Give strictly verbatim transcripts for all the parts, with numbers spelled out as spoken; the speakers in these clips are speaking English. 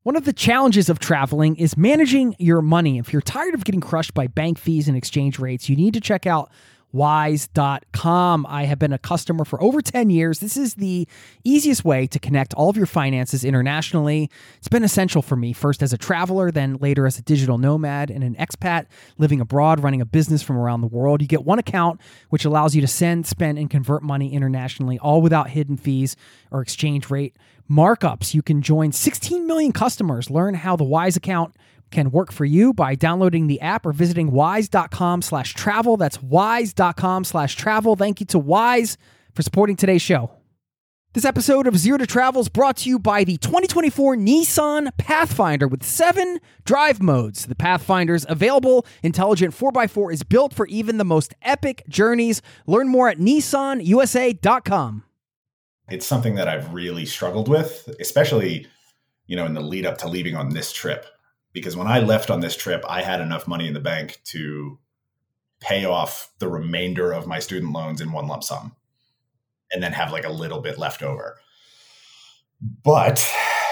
One of the challenges of traveling is managing your money. If you're tired of getting crushed by bank fees and exchange rates, you need to check out wise dot com. I have been a customer for over ten years. This is the easiest way to connect all of your finances internationally. It's been essential for me, first as a traveler, then later as a digital nomad and an expat living abroad, running a business from around the world. You get one account, which allows you to send, spend, and convert money internationally, all without hidden fees or exchange rate markups. You can join sixteen million customers. Learn how the Wise account can work for you by downloading the app or visiting wise dot com slash travel. That's wise dot com slash travel. Thank you to Wise for supporting today's show. This episode of Zero to Travel is brought to you by the twenty twenty-four Nissan Pathfinder with seven drive modes. The Pathfinder's available intelligent four by four is built for even the most epic journeys. Learn more at nissan u s a dot com. It's something that I've really struggled with, especially, you know, in the lead up to leaving on this trip. Because when I left on this trip, I had enough money in the bank to pay off the remainder of my student loans in one lump sum and then have like a little bit left over. But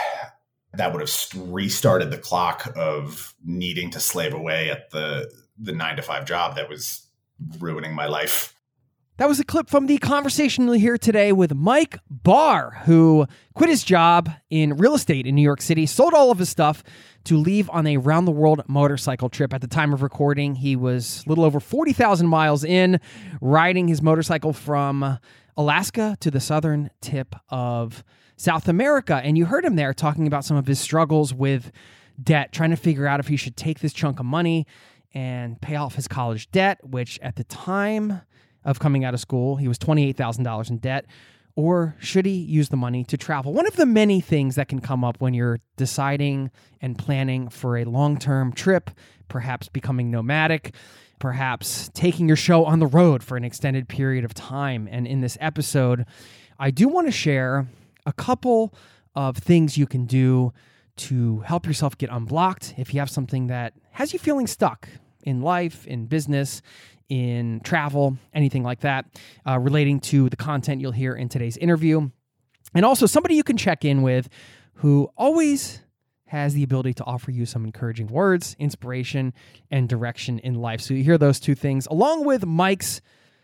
that would have restarted the clock of needing to slave away at the, the nine to five job that was ruining my life. That was a clip from the conversation you'll hear today with Mike Barr, who quit his job in real estate in New York City, sold all of his stuff to leave on a round-the-world motorcycle trip. At the time of recording, he was a little over forty thousand miles in, riding his motorcycle from Alaska to the southern tip of South America. And you heard him there talking about some of his struggles with debt, trying to figure out if he should take this chunk of money and pay off his college debt, which at the time of coming out of school, he was twenty-eight thousand dollars in debt, or should he use the money to travel? One of the many things that can come up when you're deciding and planning for a long-term trip, perhaps becoming nomadic, perhaps taking your show on the road for an extended period of time. And in this episode, I do want to share a couple of things you can do to help yourself get unblocked if you have something that has you feeling stuck in life, in business, in travel, anything like that, uh, relating to the content you'll hear in today's interview. And also somebody you can check in with who always has the ability to offer you some encouraging words, inspiration, and direction in life. So you hear those two things, along with Mike's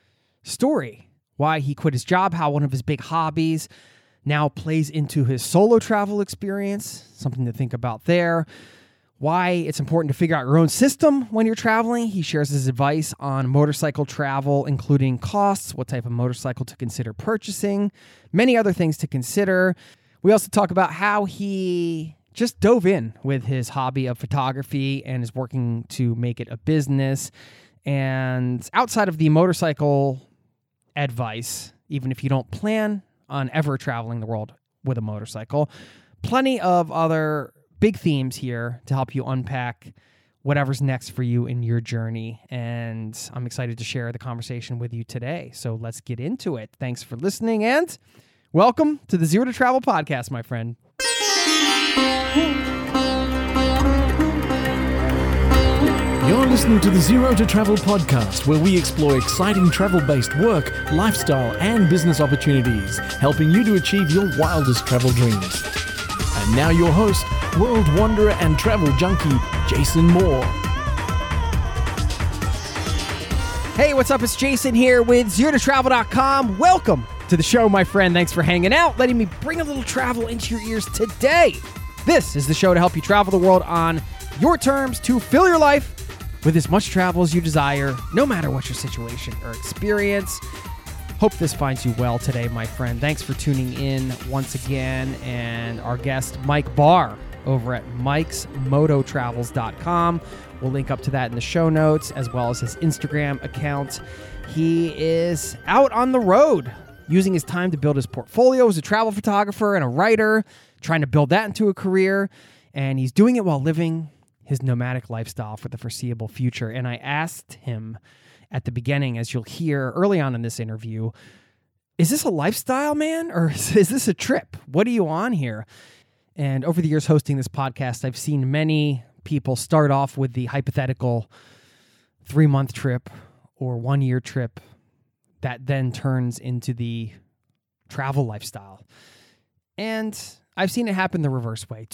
story, why he quit his job, how one of his big hobbies now plays into his solo travel experience, something to think about there. Why it's important to figure out your own system when you're traveling. He shares his advice on motorcycle travel, including costs, what type of motorcycle to consider purchasing, many other things to consider. We also talk about how he just dove in with his hobby of photography and is working to make it a business. And outside of the motorcycle advice, even if you don't plan on ever traveling the world with a motorcycle, plenty of other big themes here to help you unpack whatever's next for you in your journey. And I'm excited to share the conversation with you today. So let's get into it. Thanks for listening and welcome to the Zero to Travel podcast, my friend. You're listening to the Zero to Travel podcast, where we explore exciting travel-based work, lifestyle, and business opportunities, helping you to achieve your wildest travel dreams. And now your host, world wanderer and travel junkie, Jason Moore. Hey, what's up? It's Jason here with zero to travel dot com. Welcome to the show, my friend. Thanks for hanging out, letting me bring a little travel into your ears today. This is the show to help you travel the world on your terms, to fill your life with as much travel as you desire, no matter what your situation or experience. Hope this finds you well today, my friend. Thanks for tuning in once again. And our guest, Mike Barr, over at mikes moto travels dot com. We'll link up to that in the show notes, as well as his Instagram account. He is out on the road, using his time to build his portfolio as a travel photographer and a writer, trying to build that into a career. And he's doing it while living his nomadic lifestyle for the foreseeable future. And I asked him at the beginning, as you'll hear early on in this interview, is this a lifestyle, man? Or is this a trip? What are you on here? And over the years hosting this podcast, I've seen many people start off with the hypothetical three-month trip or one-year trip that then turns into the travel lifestyle. And I've seen it happen the reverse way too.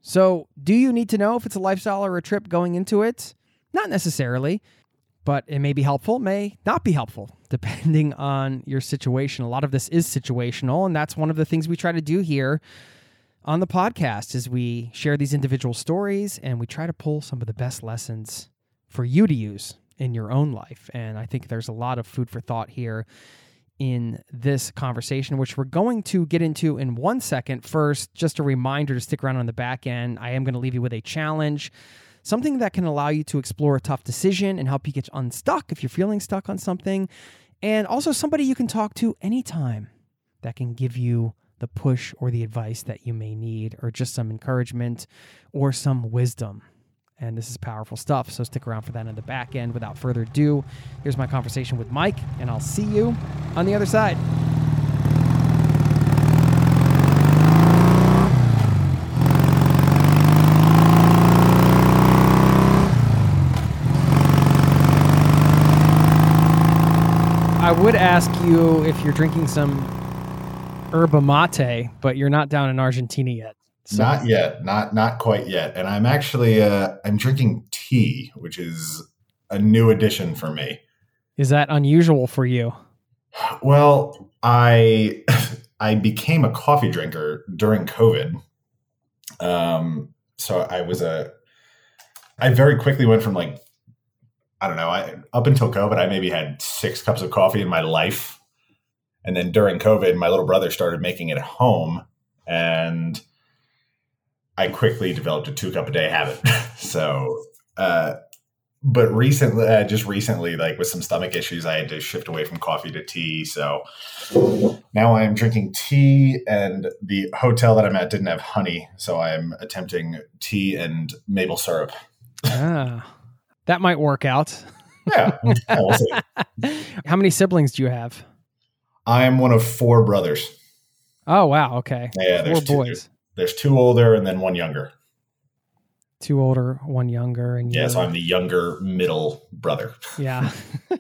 So do you need to know if it's a lifestyle or a trip going into it? Not necessarily, but it may be helpful, may not be helpful, depending on your situation. A lot of this is situational, and that's one of the things we try to do here on the podcast is we share these individual stories and we try to pull some of the best lessons for you to use in your own life. And I think there's a lot of food for thought here in this conversation, which we're going to get into in one second. First, just a reminder to stick around on the back end. I am going to leave you with a challenge, something that can allow you to explore a tough decision and help you get unstuck if you're feeling stuck on something. And also somebody you can talk to anytime that can give you the push or the advice that you may need, or just some encouragement or some wisdom. And this is powerful stuff, so stick around for that on the back end. Without further ado, here's my conversation with Mike, and I'll see you on the other side. I would ask you if you're drinking some yerba mate, but you're not down in Argentina yet. So. Not yet, not not quite yet. And I'm actually uh, I'm drinking tea, which is a new addition for me. Is that unusual for you? Well, I I became a coffee drinker during COVID. Um, so I was a I very quickly went from like I don't know, I up until COVID, I maybe had six cups of coffee in my life. And then during COVID, my little brother started making it at home, and I quickly developed a two cup a day habit. so, uh, but recently, uh, just recently, like with some stomach issues, I had to shift away from coffee to tea. So now I'm drinking tea, and the hotel that I'm at didn't have honey. So I'm attempting tea and maple syrup. Ah, that might work out. Yeah. yeah we'll see. How many siblings do you have? I'm one of four brothers. Oh, wow. Okay. Yeah, four there's two, boys. there's, there's two older and then one younger. Two older, one younger. And yeah, you... so I'm the younger middle brother. Yeah.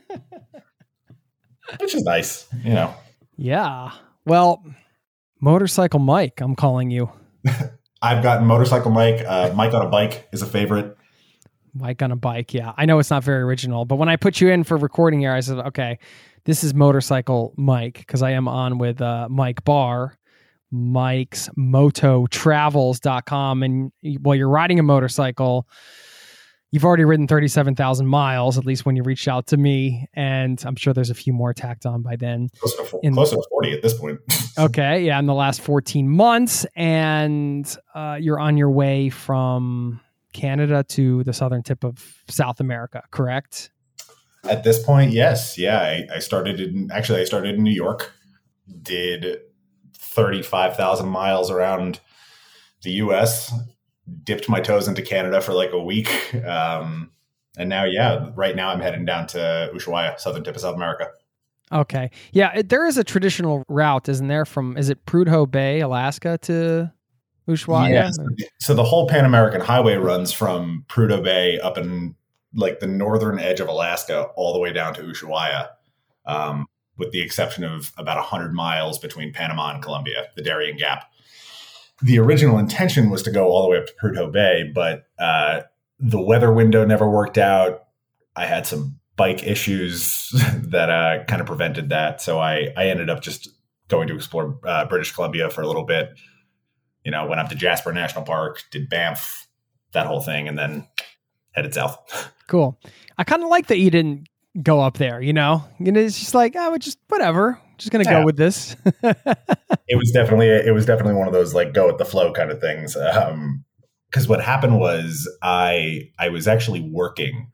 Which is nice, you know. Yeah. Well, Motorcycle Mike, I'm calling you. I've gotten Motorcycle Mike. Uh, Mike on a bike is a favorite. Mike on a bike, yeah. I know it's not very original, but when I put you in for recording here, I said, okay, this is Motorcycle Mike, because I am on with uh, Mike Barr, Mike's moto travels dot com. And while you're riding a motorcycle, you've already ridden thirty-seven thousand miles, at least when you reached out to me. And I'm sure there's a few more tacked on by then. Close to, in, close to forty at this point. Okay, yeah, in the last fourteen months. And uh, you're on your way from Canada to the southern tip of South America, correct? At this point, yes. Yeah, I, I started in, actually, I started in New York, did thirty-five thousand miles around the U S, dipped my toes into Canada for like a week. Um, and now, yeah, right now I'm heading down to Ushuaia, southern tip of South America. Okay. Yeah, it, there is a traditional route, isn't there, from, is it Prudhoe Bay, Alaska to Ushuaia? Yeah. So, so the whole Pan American Highway runs from Prudhoe Bay up in like the northern edge of Alaska all the way down to Ushuaia, um, with the exception of about one hundred miles between Panama and Colombia, the Darien Gap. The original intention was to go all the way up to Prudhoe Bay, but uh, the weather window never worked out. I had some bike issues that uh, kind of prevented that. So I, I ended up just going to explore uh, British Columbia for a little bit. You know, went up to Jasper National Park, did Banff, that whole thing, and then headed south. Cool. I kind of like that you didn't go up there, you know? You know, it's just like, oh, just whatever. Just going to yeah. go with this. It was definitely, it was definitely one of those like go with the flow kind of things. Um, cause what happened was I, I was actually working.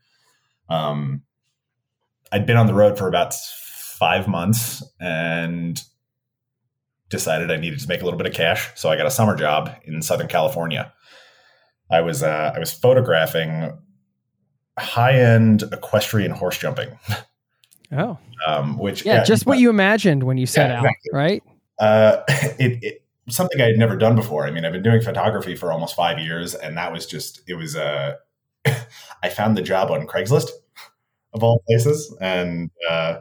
Um, I'd been on the road for about five months and decided I needed to make a little bit of cash. So I got a summer job in Southern California. I was, uh, I was photographing high-end equestrian horse jumping. Oh, um, which yeah, yeah, just what you imagined when you set yeah, exactly. out, right? Uh, it, it something I had never done before. I mean, I've been doing photography for almost five years, and that was just it was. Uh, I found the job on Craigslist, of all places, and uh,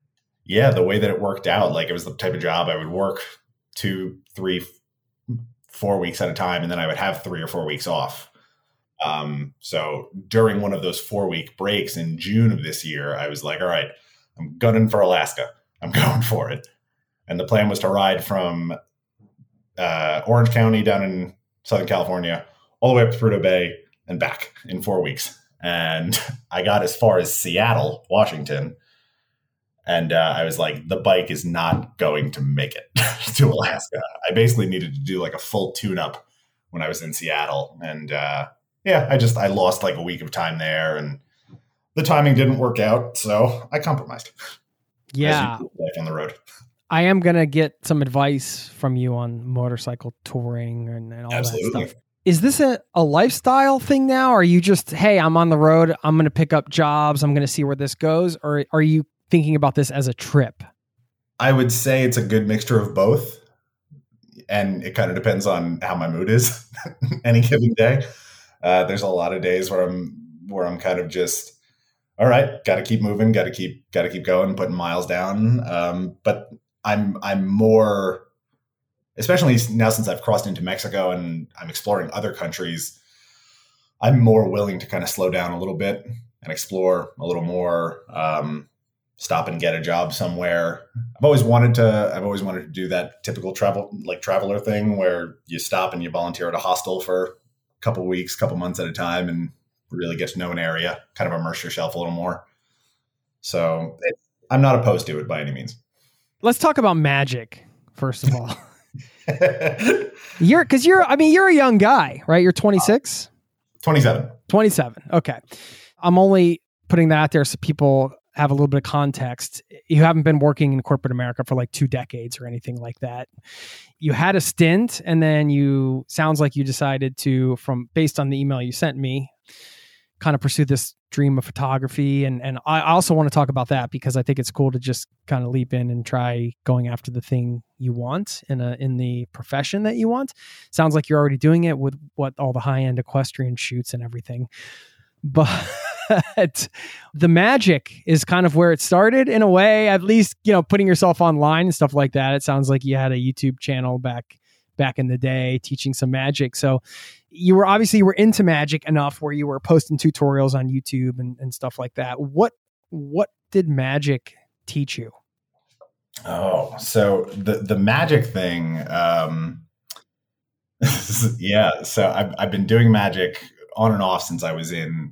yeah, the way that it worked out, like it was the type of job I would work two, three, four weeks at a time, and then I would have three or four weeks off. Um, so during one of those four week breaks in June of this year, I was like, all right, I'm gunning for Alaska. I'm going for it. And the plan was to ride from uh, Orange County down in Southern California, all the way up to Prudhoe Bay and back in four weeks. And I got as far as Seattle, Washington. And uh, I was like, the bike is not going to make it to Alaska. I basically needed to do like a full tune up when I was in Seattle. And uh, yeah, I just, I lost like a week of time there, and the timing didn't work out. So I compromised. Yeah. Life on the road. I am going to get some advice from you on motorcycle touring and, and all Absolutely. that stuff. Is this a, a lifestyle thing now? Or are you just, hey, I'm on the road, I'm going to pick up jobs, I'm going to see where this goes? Or are you thinking about this as a trip? I would say it's a good mixture of both. And it kind of depends on how my mood is any given day. Uh, there's a lot of days where I'm, where I'm kind of just, all right, got to keep moving, got to keep, got to keep going, putting miles down. Um, but I'm, I'm more, especially now since I've crossed into Mexico and I'm exploring other countries, I'm more willing to kind of slow down a little bit and explore a little more, um, stop and get a job somewhere. I've always wanted to, I've always wanted to do that typical travel, like traveler thing where you stop and you volunteer at a hostel for a couple of weeks, couple months at a time and really get to know an area, kind of immerse yourself a little more. So it, I'm not opposed to it by any means. Let's talk about magic, first of all. You're, cause you're, I mean, you're a young guy, right? You're twenty-six? twenty-seven. twenty-seven. Okay. I'm only putting that out there so people have a little bit of context. You haven't been working in corporate America for like two decades or anything like that. You had a stint, and then you, sounds like you decided to, from based on the email you sent me, kind of pursue this dream of photography. And, and I also want to talk about that because I think it's cool to just kind of leap in and try going after the thing you want in a, in the profession that you want. Sounds like you're already doing it with what all the high end equestrian shoots and everything. But the magic is kind of where it started in a way, at least, you know, putting yourself online and stuff like that. It sounds like you had a YouTube channel back back in the day teaching some magic. So you were obviously you were into magic enough where you were posting tutorials on YouTube and, and stuff like that. What what did magic teach you? Oh, so the the magic thing, um, yeah. So I've I've been doing magic on and off since I was in,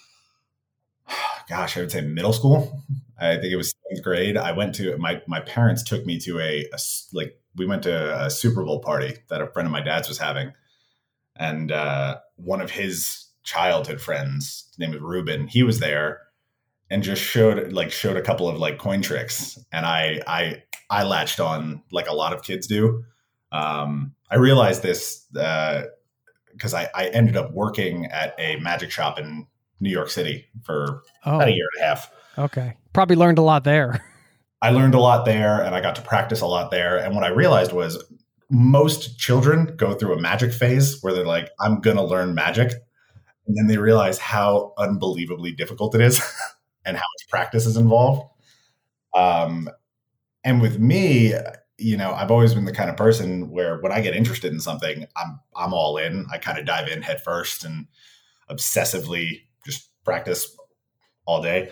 gosh, I would say middle school. I think it was seventh grade. I went to my my parents took me to a, a like we went to a Super Bowl party that a friend of my dad's was having, and uh, one of his childhood friends, his name was Ruben, he was there and just showed like showed a couple of like coin tricks, and I I I latched on like a lot of kids do. Um, I realized this because uh, I, I ended up working at a magic shop in New York City for oh. about a year and a half. Okay. Probably learned a lot there. I learned a lot there, and I got to practice a lot there. And what I realized was most children go through a magic phase where they're like, I'm going to learn magic. And then they realize how unbelievably difficult it is and how much practice is involved. Um, and with me, you know, I've always been the kind of person where when I get interested in something, I'm I'm all in. I kind of dive in head first and obsessively just practice all day.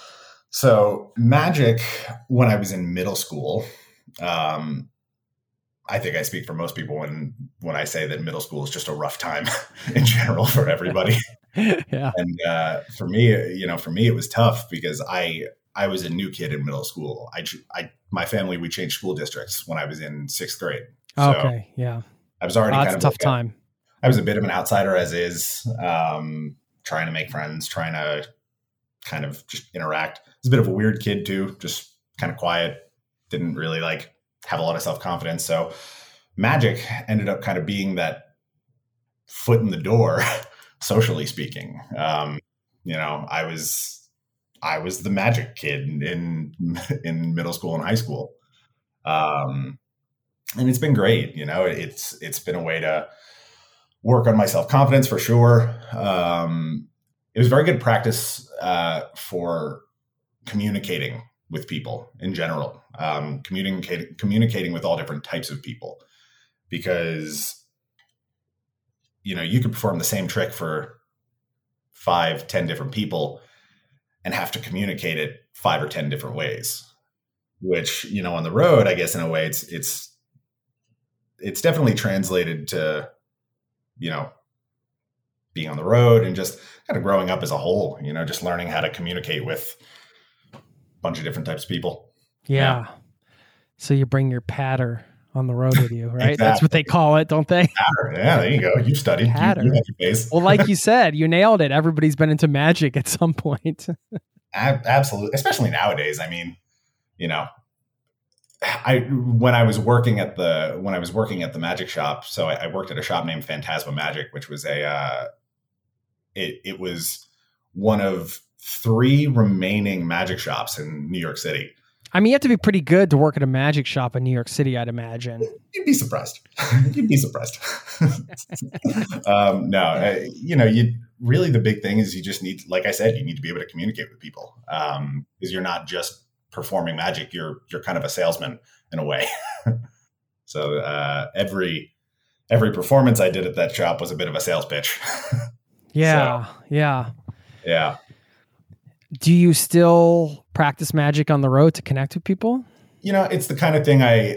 So magic, when I was in middle school, um, I think I speak for most people when when I say that middle school is just a rough time in general for everybody. Yeah. And uh, for me, you know, for me, it was tough because I I was a new kid in middle school. I, I my family, we changed school districts when I was in sixth grade. So okay. Yeah. I was already oh, kind that's of a tough like time. A, I was a bit of an outsider as is, um, trying to make friends, trying to kind of just interact. I was a bit of a weird kid too, just kind of quiet, didn't really like have a lot of self-confidence. So magic ended up kind of being that foot in the door, socially speaking. Um, you know, I was, I was the magic kid in, in middle school and high school. Um, and it's been great. You know, it's, it's been a way to work on my self-confidence for sure. Um, it was very good practice, uh, for communicating with people in general, um, communicating, communicating with all different types of people, because you know, you could perform the same trick for five, ten different people and have to communicate it five or ten different ways, which, you know, on the road, I guess in a way it's, it's, it's definitely translated to, you know, being on the road and just kind of growing up as a whole, you know, just learning how to communicate with a bunch of different types of people. Yeah. yeah. So you bring your patter on the road with you, right? Exactly. That's what they call it, don't they? Patter. Yeah, there you go. You studied. Patter. You, you have your base. Well, like you said, you nailed it. Everybody's been into magic at some point. Absolutely. Especially nowadays. I mean, you know, I, when I was working at the, when I was working at the magic shop, so I, I worked at a shop named Phantasma Magic, which was a, uh, it, it was one of three remaining magic shops in New York City. I mean, you have to be pretty good to work at a magic shop in New York City, I'd imagine. You'd be surprised. You'd be surprised. um, no, I, you know, you really, the big thing is you just need, like I said, you need to be able to communicate with people, um, because you're not just performing magic. You're, you're kind of a salesman in a way. So uh, every, every performance I did at that shop was a bit of a sales pitch. Yeah. So, yeah. Yeah. Do you still practice magic on the road to connect with people? You know, it's the kind of thing I,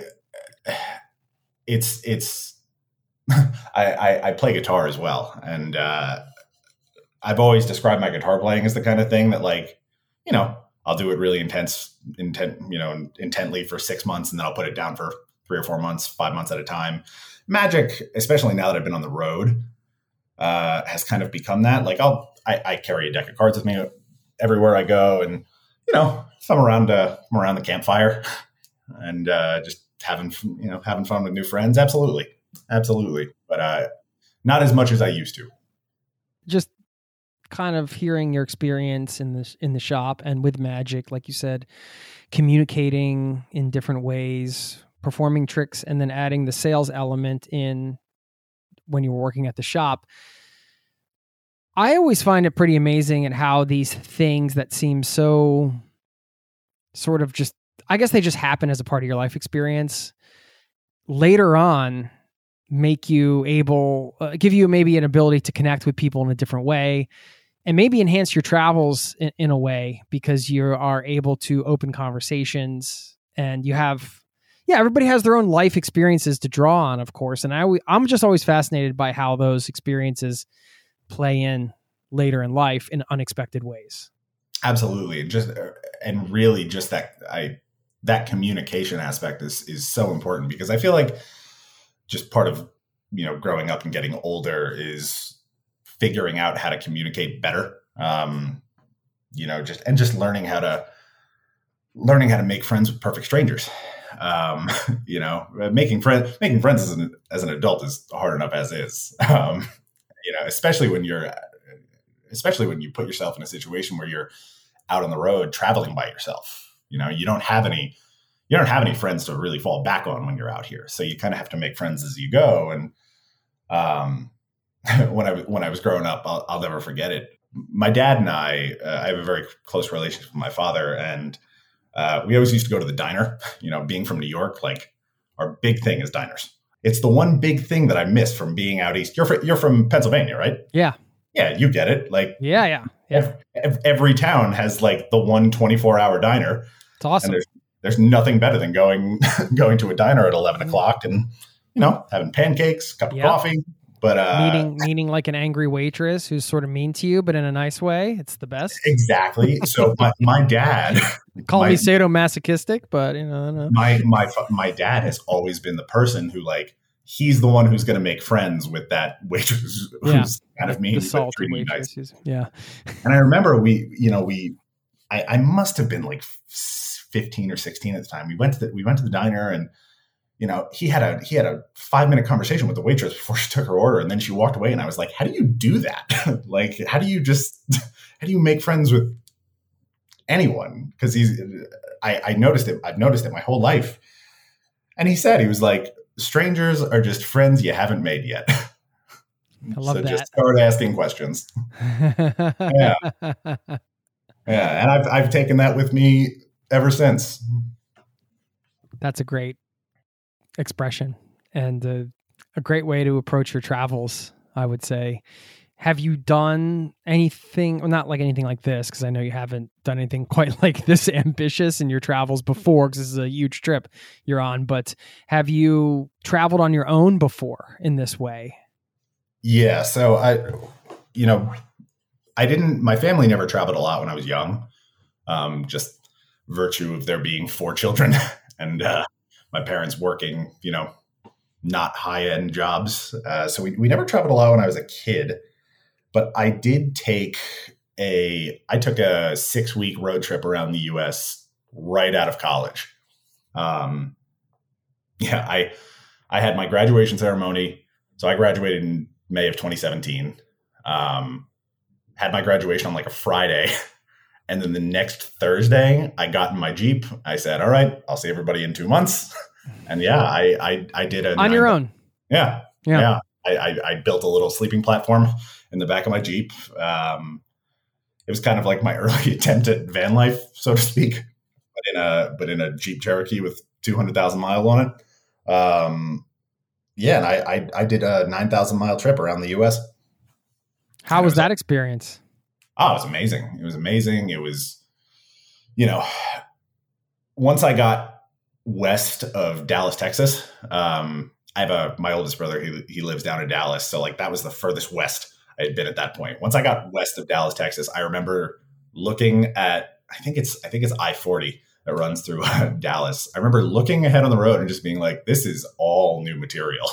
it's, it's, I, I, I play guitar as well. And uh, I've always described my guitar playing as the kind of thing that, like, you know, I'll do it really intense, intent, you know, intently for six months and then I'll put it down for three or four months, five months at a time. Magic, especially now that I've been on the road, uh, has kind of become that. Like I'll, I, I carry a deck of cards with me everywhere I go, and you know, if I'm around, uh, I'm around the campfire, and uh, just having, you know, having fun with new friends. Absolutely, absolutely, but uh, not as much as I used to. Just kind of hearing your experience in the in the shop and with magic, like you said, communicating in different ways, performing tricks, and then adding the sales element in when you were working at the shop. I always find it pretty amazing at how these things that seem so sort of just, I guess they just happen as a part of your life experience, later on make you able, uh, give you maybe an ability to connect with people in a different way and maybe enhance your travels in, in a way because you are able to open conversations and you have, yeah, everybody has their own life experiences to draw on, of course. And I, I'm just always fascinated by how those experiences play in later in life in unexpected ways. Absolutely. Just, and really just that, I, that communication aspect is, is so important because I feel like just part of, you know, growing up and getting older is figuring out how to communicate better. Um, you know, just, and just learning how to, learning how to make friends with perfect strangers. Um, you know, making friends, making friends as an, as an adult is hard enough as is. Um, you know, especially when you're, especially when you put yourself in a situation where you're out on the road traveling by yourself. You know, you don't have any, you don't have any friends to really fall back on when you're out here. So you kind of have to make friends as you go. And um, when I when I was growing up, I'll, I'll never forget it. My dad and I, uh, I have a very close relationship with my father, and uh, we always used to go to the diner. You know, being from New York, like our big thing is diners. It's the one big thing that I miss from being out east. You're fr- you're from Pennsylvania, right? Yeah. Yeah, you get it. Like, yeah, yeah, yeah. Every, every town has like the one twenty-four hour diner. It's awesome. And there's there's nothing better than going going to a diner at eleven o'clock and, you know, having pancakes, cup of yep. coffee. But uh, meeting meeting like an angry waitress who's sort of mean to you, but in a nice way. It's the best. Exactly. So my, my dad call my, me sadomasochistic, but you know, no. my my my dad has always been the person who, like, he's the one who's going to make friends with that waitress who's yeah. kind of mean, the salty treating you nice. nice. Yeah. And I remember we, you know, we, I, I must have been like fifteen or sixteen at the time. We went to the, we went to the diner and, you know, he had a, he had a five minute conversation with the waitress before she took her order. And then she walked away and I was like, how do you do that? Like, how do you just, how do you make friends with anyone? Cause he's, I, I noticed it. I've noticed it my whole life. And he said, he was like, strangers are just friends you haven't made yet. I love so that. Just start asking questions. yeah. Yeah. And I've, I've taken that with me ever since. That's a great expression and uh, a great way to approach your travels. I would say. Have you done anything, well, not like anything like this, because I know you haven't done anything quite like this ambitious in your travels before, because this is a huge trip you're on, but have you traveled on your own before in this way? Yeah. So I, you know, I didn't, my family never traveled a lot when I was young. Um, just virtue of there being four children and uh, my parents working, you know, not high end jobs. Uh, so we, we never traveled a lot when I was a kid. But I did take a, I took a six week road trip around the U S right out of college. Um, yeah, I, I had my graduation ceremony. So I graduated in May of twenty seventeen. Um, had my graduation on like a Friday. And then the next Thursday I got in my Jeep. I said, all right, I'll see everybody in two months. And yeah, I, I, I did it on your own. Yeah. Yeah. yeah. I, I, I built a little sleeping platform in the back of my Jeep. Um, it was kind of like my early attempt at van life, so to speak, but in a but in a Jeep Cherokee with two hundred thousand miles on it. Um, yeah, and I, I I did a nine thousand mile trip around the U S. How was, was that experience? Oh, it was amazing. It was amazing. It was, you know, once I got west of Dallas, Texas. Um, I have a my oldest brother. He he lives down in Dallas, so like that was the furthest west I had been at that point. Once I got west of Dallas, Texas, I remember looking at I think it's I think it's I forty that runs through uh, Dallas. I remember looking ahead on the road and just being like, "This is all new material,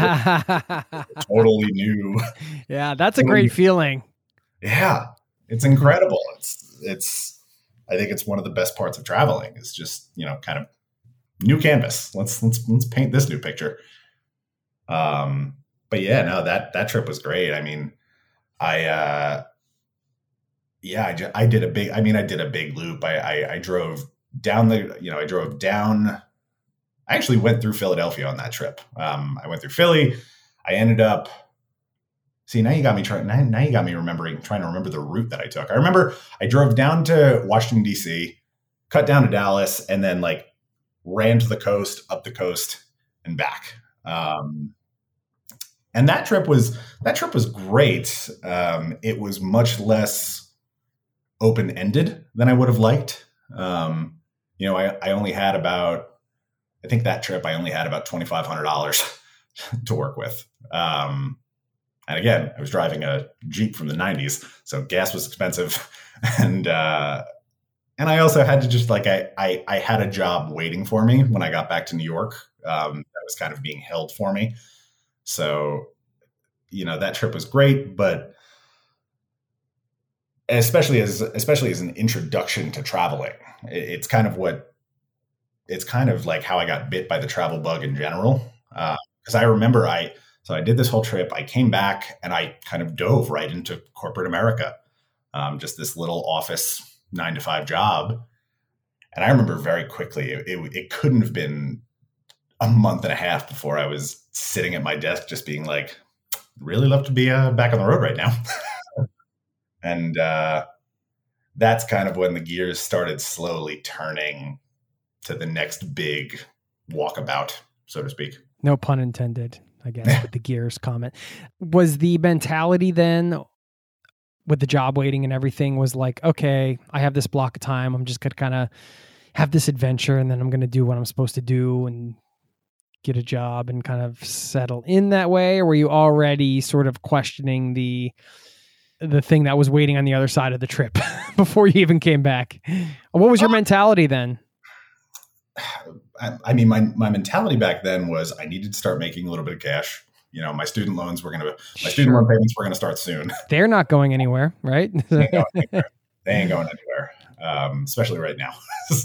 totally new." Yeah, that's a great feeling. Yeah, it's incredible. It's it's. I think it's one of the best parts of traveling. Is just you know kind of new canvas. Let's let's let's paint this new picture. Um, but yeah, no, that, that trip was great. I mean, I, uh, yeah, I, ju- I did a big, I mean, I did a big loop. I, I, I drove down the, you know, I drove down, I actually went through Philadelphia on that trip. Um, I went through Philly. I ended up, see, now you got me trying, now, now you got me remembering, trying to remember the route that I took. I remember I drove down to Washington, D C, cut down to Dallas, and then like ran to the coast, up the coast and back. Um, And that trip was that trip was great. Um, it was much less open-ended than I would have liked. Um, you know, I, I only had about, I think that trip I only had about twenty-five hundred dollars to work with. Um, and again, I was driving a Jeep from the nineties, so gas was expensive, and uh, and I also had to just like I, I I had a job waiting for me when I got back to New York. Um, that was kind of being held for me. So, you know, that trip was great, but especially as, especially as an introduction to traveling, it's kind of what, it's kind of like how I got bit by the travel bug in general. Uh, cause I remember I, so I did this whole trip, I came back and I kind of dove right into corporate America. Um, just this little office nine to five job. And I remember very quickly, it, it, it couldn't have been a month and a half before I was sitting at my desk, just being like, really love to be uh, back on the road right now. and uh, that's kind of when the gears started slowly turning to the next big walkabout, so to speak. No pun intended, I guess, with the gears comment. Was the mentality then with the job waiting and everything was like, okay, I have this block of time. I'm just going to kind of have this adventure and then I'm going to do what I'm supposed to do and get a job and kind of settle in that way? Or were you already sort of questioning the the thing that was waiting on the other side of the trip before you even came back? What was your mentality then? I, I mean, my, my mentality back then was I needed to start making a little bit of cash. You know, my student loans were going to, my student loan payments were going to start soon. They're not going anywhere, right? they, ain't going anywhere. They ain't going anywhere, um, especially right now.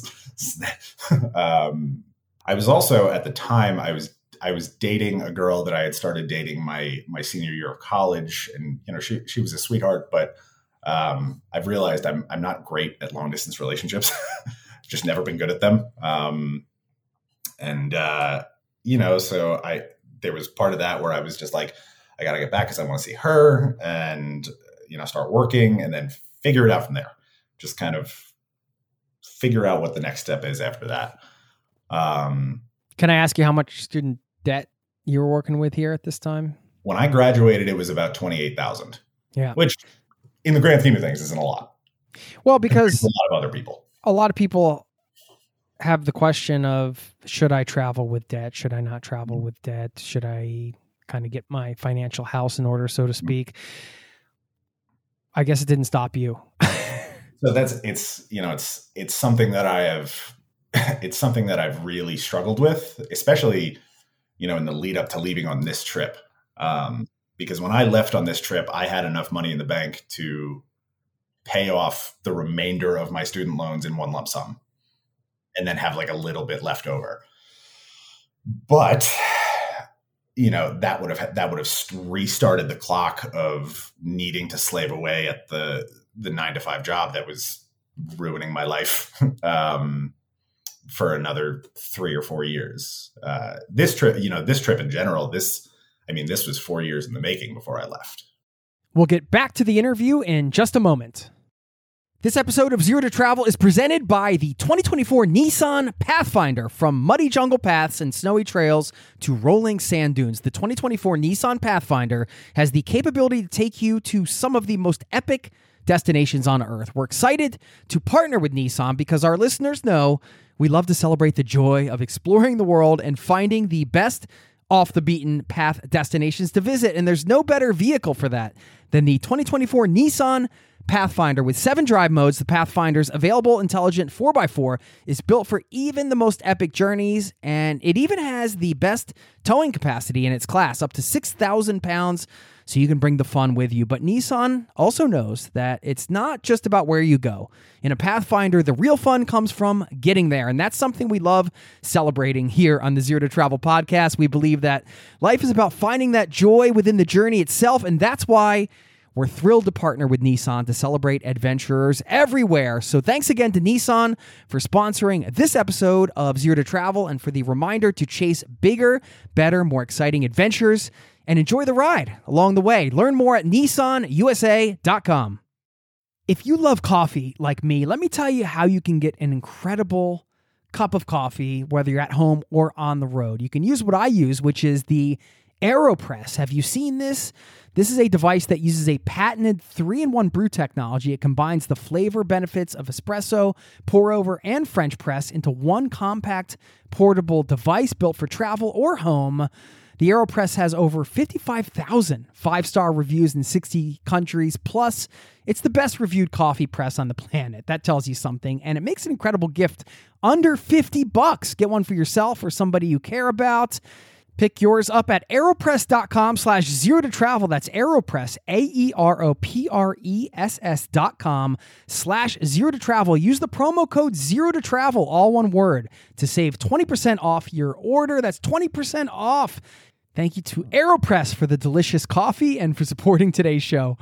um, I was also at the time I was I was dating a girl that I had started dating my my senior year of college, and you know she she was a sweetheart, but um, I've realized I'm I'm not great at long distance relationships. Just never been good at them, um, and uh, you know so I there was part of that where I was just like I got to get back because I want to see her and you know start working and then figure it out from there. Just kind of figure out what the next step is after that. Um, Can I ask you how much student debt you were working with here at this time? when I graduated, it was about twenty-eight thousand, Yeah. which in the grand scheme of things isn't a lot. Well, because a lot of other people, a lot of people have the question of, should I travel with debt? Should I not travel with debt? Should I kind of get my financial house in order, so to speak? I guess it didn't stop you. So that's, it's, you know, it's, it's something that I have, it's something that I've really struggled with, especially, you know, in the lead up to leaving on this trip. Um, because when I left on this trip, I had enough money in the bank to pay off the remainder of my student loans in one lump sum and then have like a little bit left over. But, you know, that would have, that would have restarted the clock of needing to slave away at the, the nine to five job that was ruining my life, um, for another three or four years. Uh, this trip, you know, this trip in general, this, I mean, this was four years in the making before I left. We'll get back to the interview in just a moment. This episode of Zero to Travel is presented by the twenty twenty-four Nissan Pathfinder. From muddy jungle paths and snowy trails to rolling sand dunes, the twenty twenty-four Nissan Pathfinder has the capability to take you to some of the most epic destinations on Earth. We're excited to partner with Nissan because our listeners know we love to celebrate the joy of exploring the world and finding the best off the beaten path destinations to visit. And there's no better vehicle for that than the twenty twenty-four Nissan Pathfinder. With seven drive modes, the Pathfinder's available intelligent four by four is built for even the most epic journeys, and it even has the best towing capacity in its class, up to six thousand pounds, so you can bring the fun with you. But Nissan also knows that it's not just about where you go. In a Pathfinder, the real fun comes from getting there, and that's something we love celebrating here on the Zero to Travel podcast. We believe that life is about finding that joy within the journey itself, and that's why we're thrilled to partner with Nissan to celebrate adventurers everywhere. So thanks again to Nissan for sponsoring this episode of Zero to Travel and for the reminder to chase bigger, better, more exciting adventures and enjoy the ride along the way. Learn more at nissan u s a dot com. If you love coffee like me, let me tell you how you can get an incredible cup of coffee, whether you're at home or on the road. You can use what I use, which is the AeroPress. Have you seen this? This is a device that uses a patented three in one brew technology. It combines the flavor benefits of espresso, pour over, and French press into one compact portable device built for travel or home. The AeroPress has over fifty-five thousand five-star reviews in sixty countries. Plus, it's the best reviewed coffee press on the planet. That tells you something. And it makes an incredible gift under fifty bucks. Get one for yourself or somebody you care about. Pick yours up at aeropress.com slash zero to travel. That's AeroPress, A-E-R-O-P-R-E-S-S dot com slash zero to travel. Use the promo code zero to travel, all one word, to save twenty percent off your order. That's twenty percent off. Thank you to AeroPress for the delicious coffee and for supporting today's show.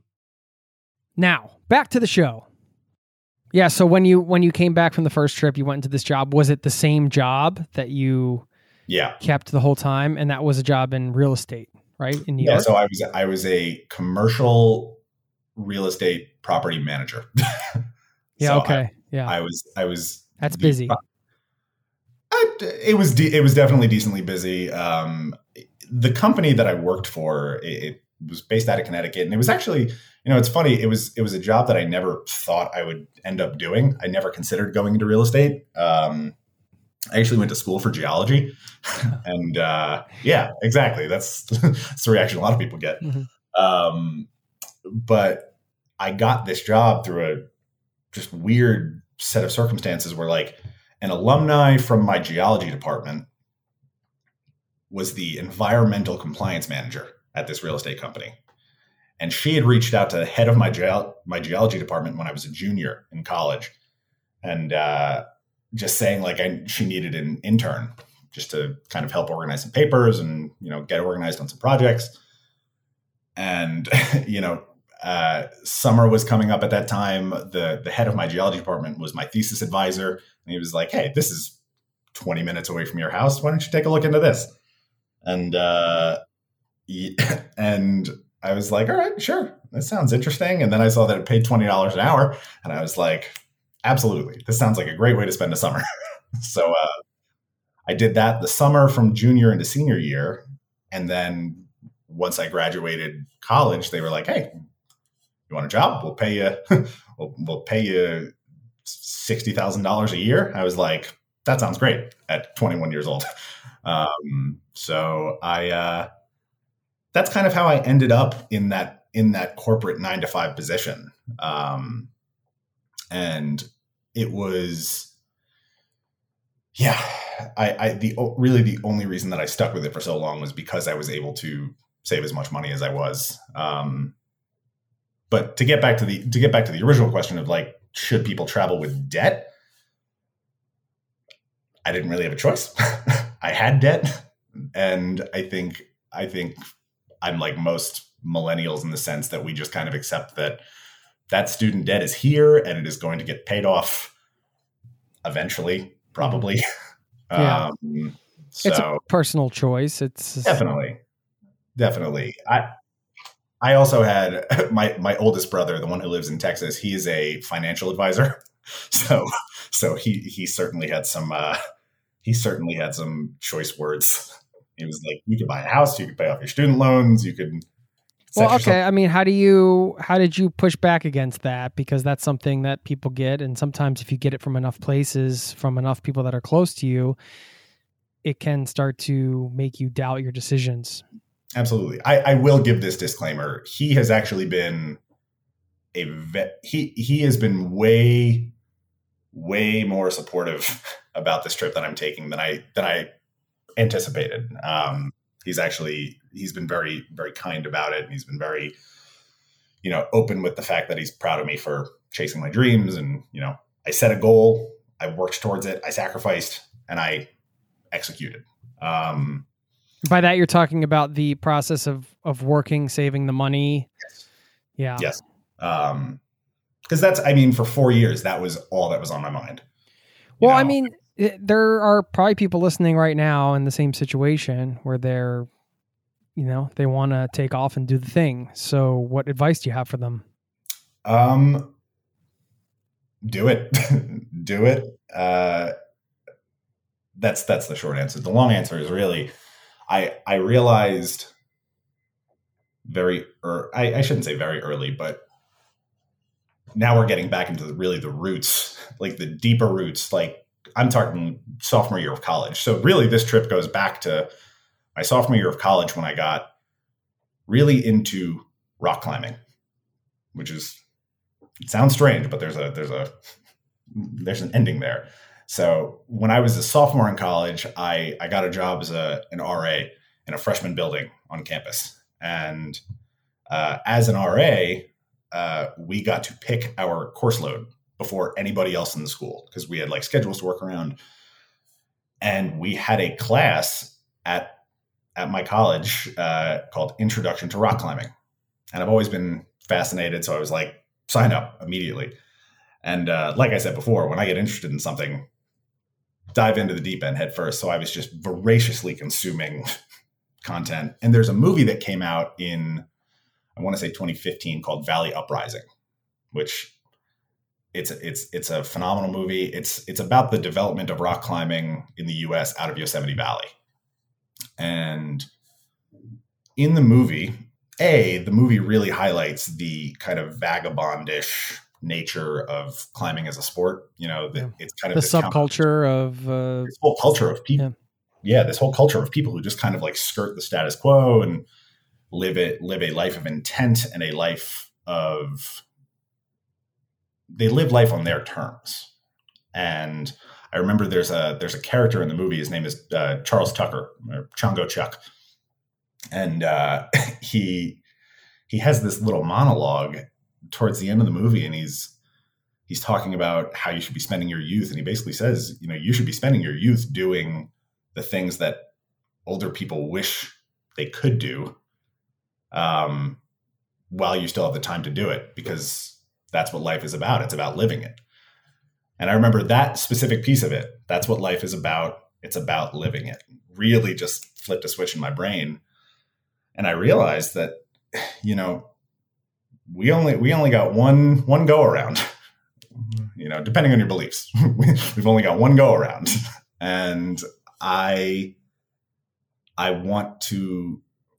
Now, back to the show. Yeah, so when you when you came back from the first trip, you went into this job. Was it the same job that you... Yeah. kept the whole time, and that was a job in real estate, right? In New yeah, York. So I was I was a commercial real estate property manager. yeah. So Okay. I, yeah. I was I was That's busy. I, it was de- it was definitely decently busy. Um, the company that I worked for, it, it was based out of Connecticut, and it was actually, you know, it's funny. It was it was a job that I never thought I would end up doing. I never considered going into real estate. Um, I actually went to school for geology, and uh, yeah, exactly. That's, that's the reaction a lot of people get. Mm-hmm. Um, but I got this job through a just weird set of circumstances where, like, an alumni from my geology department was the environmental compliance manager at this real estate company, and she had reached out to the head of my ge- my geology department when I was a junior in college, and uh, just saying like I, she needed an intern just to kind of help organize some papers and, you know, get organized on some projects. And, you know, uh, summer was coming up at that time. The, the head of my geology department was my thesis advisor. And he was like, hey, this is twenty minutes away from your house. Why don't you take a look into this? And, uh, and I was like, all right, sure. That sounds interesting. And then I saw that it paid twenty dollars an hour. And I was like, absolutely. This sounds like a great way to spend a summer. so uh, I did that the summer from junior into senior year. And then once I graduated college, they were like, "Hey, you want a job? We'll pay you. we'll, we'll pay you sixty thousand dollars a year." I was like, "That sounds great." At twenty-one years old, um, so I. Uh, that's kind of how I ended up in that in that corporate nine to five position, um, and it was, yeah. I, I the really the only reason that I stuck with it for so long was because I was able to save as much money as I was. Um, but to get back to the to get back to the original question of like, should people travel with debt? I didn't really have a choice. I had debt, and I think I think I'm like most millennials in the sense that we just kind of accept that that student debt is here and it is going to get paid off eventually, probably. Yeah. Um, so it's a personal choice. It's definitely, definitely. I, I also had my, my oldest brother, the one who lives in Texas. He is a financial advisor. So, so he, he certainly had some, uh, he certainly had some choice words. He was like, you could buy a house, you could pay off your student loans, you could. Well, okay. Yourself- I mean, how do you, how did you push back against that? Because that's something that people get. And sometimes if you get it from enough places, from enough people that are close to you, it can start to make you doubt your decisions. Absolutely. I, I will give this disclaimer. He has actually been a vet. He, he has been way, way more supportive about this trip that I'm taking than I, than I anticipated. Um, he's actually, he's been very, very kind about it. And he's been very, you know, open with the fact that he's proud of me for chasing my dreams. And, you know, I set a goal, I worked towards it, I sacrificed, and I executed. Um, By that, you're talking about the process of, of working, saving the money. Yes. Yeah. Yes. Um, cause that's, I mean, for four years, that was all that was on my mind. You well, know? I mean, it, there are probably people listening right now in the same situation where they're, you know, they want to take off and do the thing. So what advice do you have for them? Um, do it, do it. Uh, that's, that's the short answer. The long answer is really, I, I realized very, or I, I shouldn't say very early, but now we're getting back into the, really the roots, like the deeper roots. Like I'm talking sophomore year of college. So really this trip goes back to my sophomore year of college when I got really into rock climbing, which is, it sounds strange, but there's a, there's a, there's an ending there. So when I was a sophomore in college, I, I got a job as a, an R A in a freshman building on campus. And uh, as an R A, uh, we got to pick our course load before anybody else in the school because we had like schedules to work around. And we had a class at at my college uh, called Introduction to Rock Climbing. And I've always been fascinated. So I was like, sign up immediately. And uh, like I said before, when I get interested in something, dive into the deep end head first. So I was just voraciously consuming content. And there's a movie that came out in, I want to say twenty fifteen called Valley Uprising, which it's, it's, it's a phenomenal movie. It's, it's about the development of rock climbing in the U S out of Yosemite Valley. And in the movie, A, the movie really highlights the kind of vagabondish nature of climbing as a sport. You know, the, yeah. it's kind of the subculture of uh, this whole culture of people. Yeah. yeah, this whole culture of people who just kind of like skirt the status quo and live it, live a life of intent and a life of, they live life on their terms. And I remember there's a there's a character in the movie. His name is uh, Charles Tucker, or Chongo Chuck, and uh, he he has this little monologue towards the end of the movie, and he's he's talking about how you should be spending your youth, and he basically says, you know, you should be spending your youth doing the things that older people wish they could do, um, while you still have the time to do it, because that's what life is about. It's about living it. And I remember that specific piece of it. That's what life is about. It's about living it. Really just flipped a switch in my brain. And I realized that, you know, we only, we only got one, one go around, you know, depending on your beliefs, we've only got one go around. And I, I want to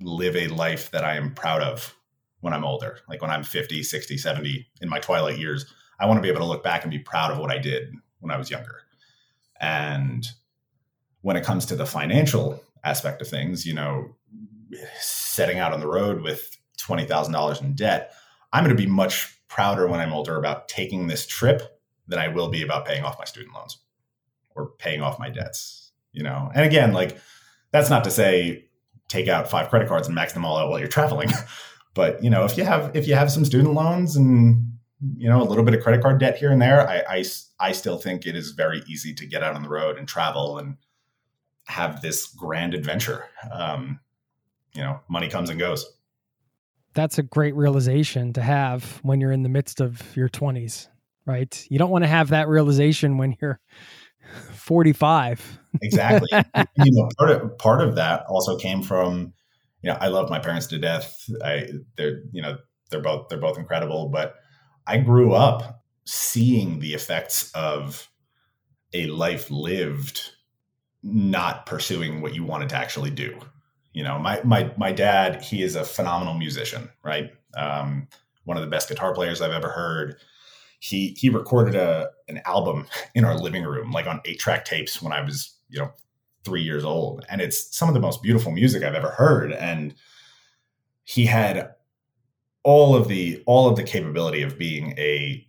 live a life that I am proud of when I'm older. Like when I'm fifty, sixty, seventy, in my twilight years, I want to be able to look back and be proud of what I did when I was younger. And when it comes to the financial aspect of things, you know, setting out on the road with twenty thousand dollars in debt, I'm going to be much prouder when I'm older about taking this trip than I will be about paying off my student loans or paying off my debts, you know? And again, like, that's not to say take out five credit cards and max them all out while you're traveling. But, you know, if you have, if you have some student loans and, you know, a little bit of credit card debt here and there, I, I, I still think it is very easy to get out on the road and travel and have this grand adventure. Um, you know, money comes and goes. That's a great realization to have when you're in the midst of your twenties, right? You don't want to have that realization when you're forty-five. Exactly. You know, part of, part of that also came from, you know, I love my parents to death. I, they're, you know, they're both, they're both incredible, but I grew up seeing the effects of a life lived, not pursuing what you wanted to actually do. You know, my, my, my dad, he is a phenomenal musician, right? Um, one of the best guitar players I've ever heard. He, he recorded a, an album in our living room, like on eight track tapes when I was, you know, three years old. And it's some of the most beautiful music I've ever heard. And he had all of the, all of the capability of being a,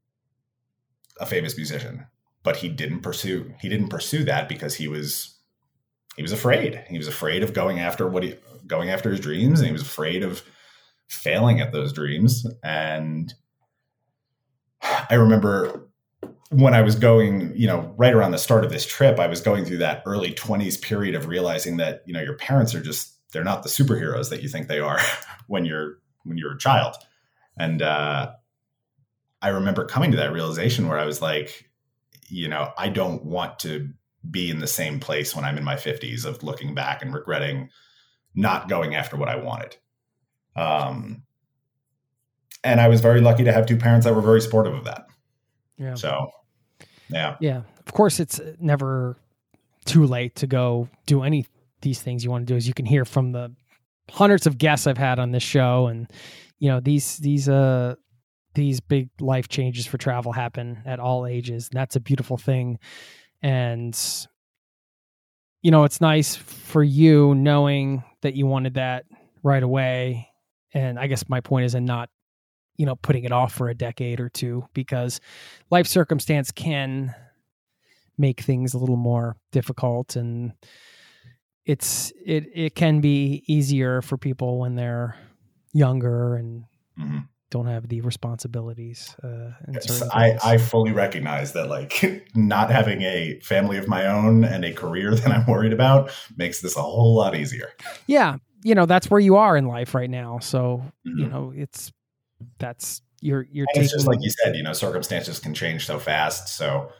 a famous musician, but he didn't pursue, he didn't pursue that because he was, he was afraid. He was afraid of going after what he, going after his dreams. And he was afraid of failing at those dreams. And I remember when I was going, you know, right around the start of this trip, I was going through that early twenties period of realizing that, you know, your parents are just, they're not the superheroes that you think they are when you're, when you're a child. And uh, I remember coming to that realization where I was like, you know, I don't want to be in the same place when I'm in my fifties of looking back and regretting not going after what I wanted. Um, and I was very lucky to have two parents that were very supportive of that. Yeah. So, yeah. Yeah. Of course, it's never too late to go do any of these things you want to do, as you can hear from the hundreds of guests I've had on this show. And, you know, these, these, uh, these big life changes for travel happen at all ages. And that's a beautiful thing. And, you know, it's nice for you knowing that you wanted that right away. And I guess my point is in not, you know, putting it off for a decade or two, because life circumstance can make things a little more difficult. And it's, it, it can be easier for people when they're younger and mm-hmm. don't have the responsibilities. Uh, yes, I, I fully recognize that, like, not having a family of my own and a career that I'm worried about makes this a whole lot easier. Yeah. You know, that's where you are in life right now. So, mm-hmm. you know, it's, that's, you're, you're and taking, it's just like you said, you know, circumstances can change so fast. So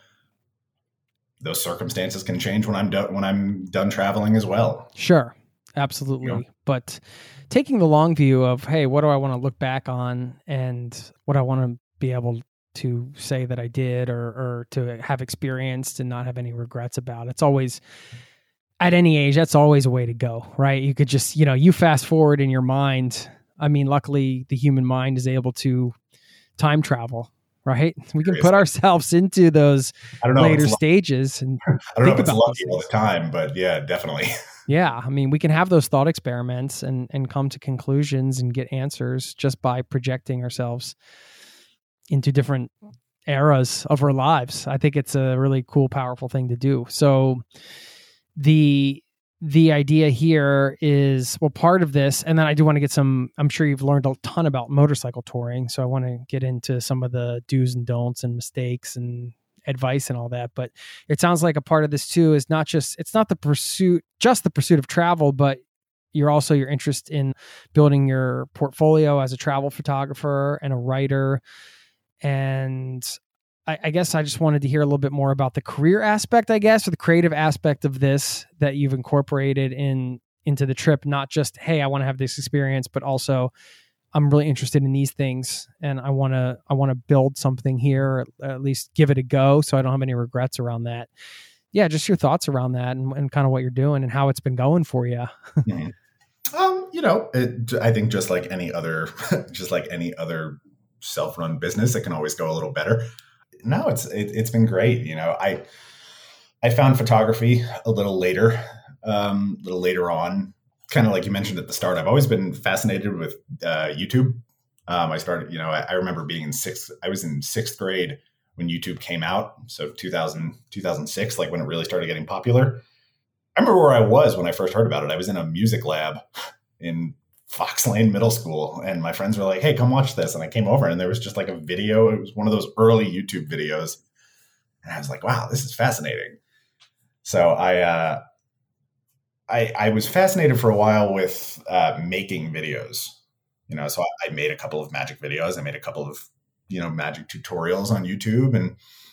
those circumstances can change when I'm done, when I'm done traveling as well. Sure. Absolutely. You know? But taking the long view of, hey, what do I want to look back on and what I want to be able to say that I did or, or to have experienced and not have any regrets about. It's always, at any age, that's always a way to go, right? You could just, you know, you fast forward in your mind. I mean, luckily the human mind is able to time travel, right? We can put ourselves into those I don't know later stages. And I don't know if it's lucky all the time, but yeah, definitely. Yeah. I mean, we can have those thought experiments and, and come to conclusions and get answers just by projecting ourselves into different eras of our lives. I think it's a really cool, powerful thing to do. So the, the idea here is, well, part of this, and then I do want to get some, I'm sure you've learned a ton about motorcycle touring. So I want to get into some of the do's and don'ts and mistakes and advice and all that. But it sounds like a part of this too is not just, it's not the pursuit, just the pursuit of travel, but you're also your interest in building your portfolio as a travel photographer and a writer. And I, I guess I just wanted to hear a little bit more about the career aspect, I guess, or the creative aspect of this that you've incorporated in into the trip. Not just, hey, I want to have this experience, but also I'm really interested in these things and I want to, I want to build something here, or at least give it a go. So I don't have any regrets around that. Yeah. Just your thoughts around that and, and kind of what you're doing and how it's been going for you. mm-hmm. Um, you know, it, I think just like any other, just like any other self-run business, it can always go a little better. No, it's it, it's been great. You know, I I found photography a little later, um, a little later on. Kind of like you mentioned at the start, I've always been fascinated with uh, YouTube. Um, I started, you know, I, I remember being in sixth. I was in sixth grade when YouTube came out, so two thousand, two thousand six, like when it really started getting popular. I remember where I was when I first heard about it. I was in a music lab in Fox Lane Middle School, and my friends were like, "Hey, come watch this." And I came over, and there was just like a video. It was one of those early YouTube videos, and I was like, "Wow, this is fascinating." So I, uh, I, I was fascinated for a while with uh, making videos. You know, so I, I made a couple of magic videos. I made a couple of, you know, magic tutorials on YouTube, and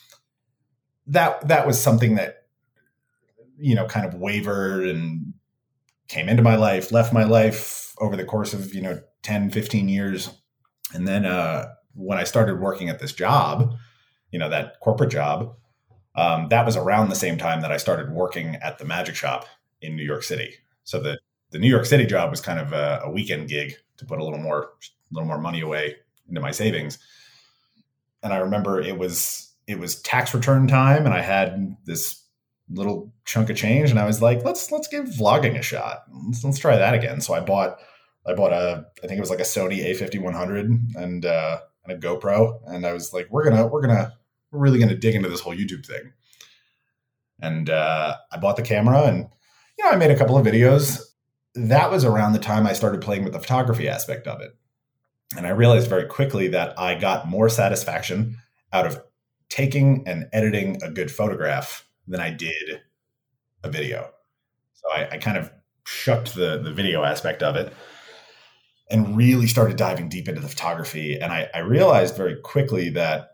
that that was something that, you know, kind of wavered and came into my life, left my life over the course of, you know, ten, fifteen years. And then uh, when I started working at this job, you know, that corporate job, um, that was around the same time that I started working at the magic shop in New York City. So the, the New York City job was kind of a, a weekend gig to put a little more, a little more money away into my savings. And I remember it was, it was tax return time, and I had this little chunk of change, and I was like, let's, let's give vlogging a shot. Let's, let's try that again. So I bought, I bought a, I think it was like a Sony A fifty-one hundred and, uh, and a GoPro. And I was like, we're going to, we're going to, we're really going to dig into this whole YouTube thing. And, uh, I bought the camera, and, you know, I made a couple of videos. That was around the time I started playing with the photography aspect of it. And I realized very quickly that I got more satisfaction out of taking and editing a good photograph than I did a video. So I, I kind of shucked the, the video aspect of it and really started diving deep into the photography. And I, I realized very quickly that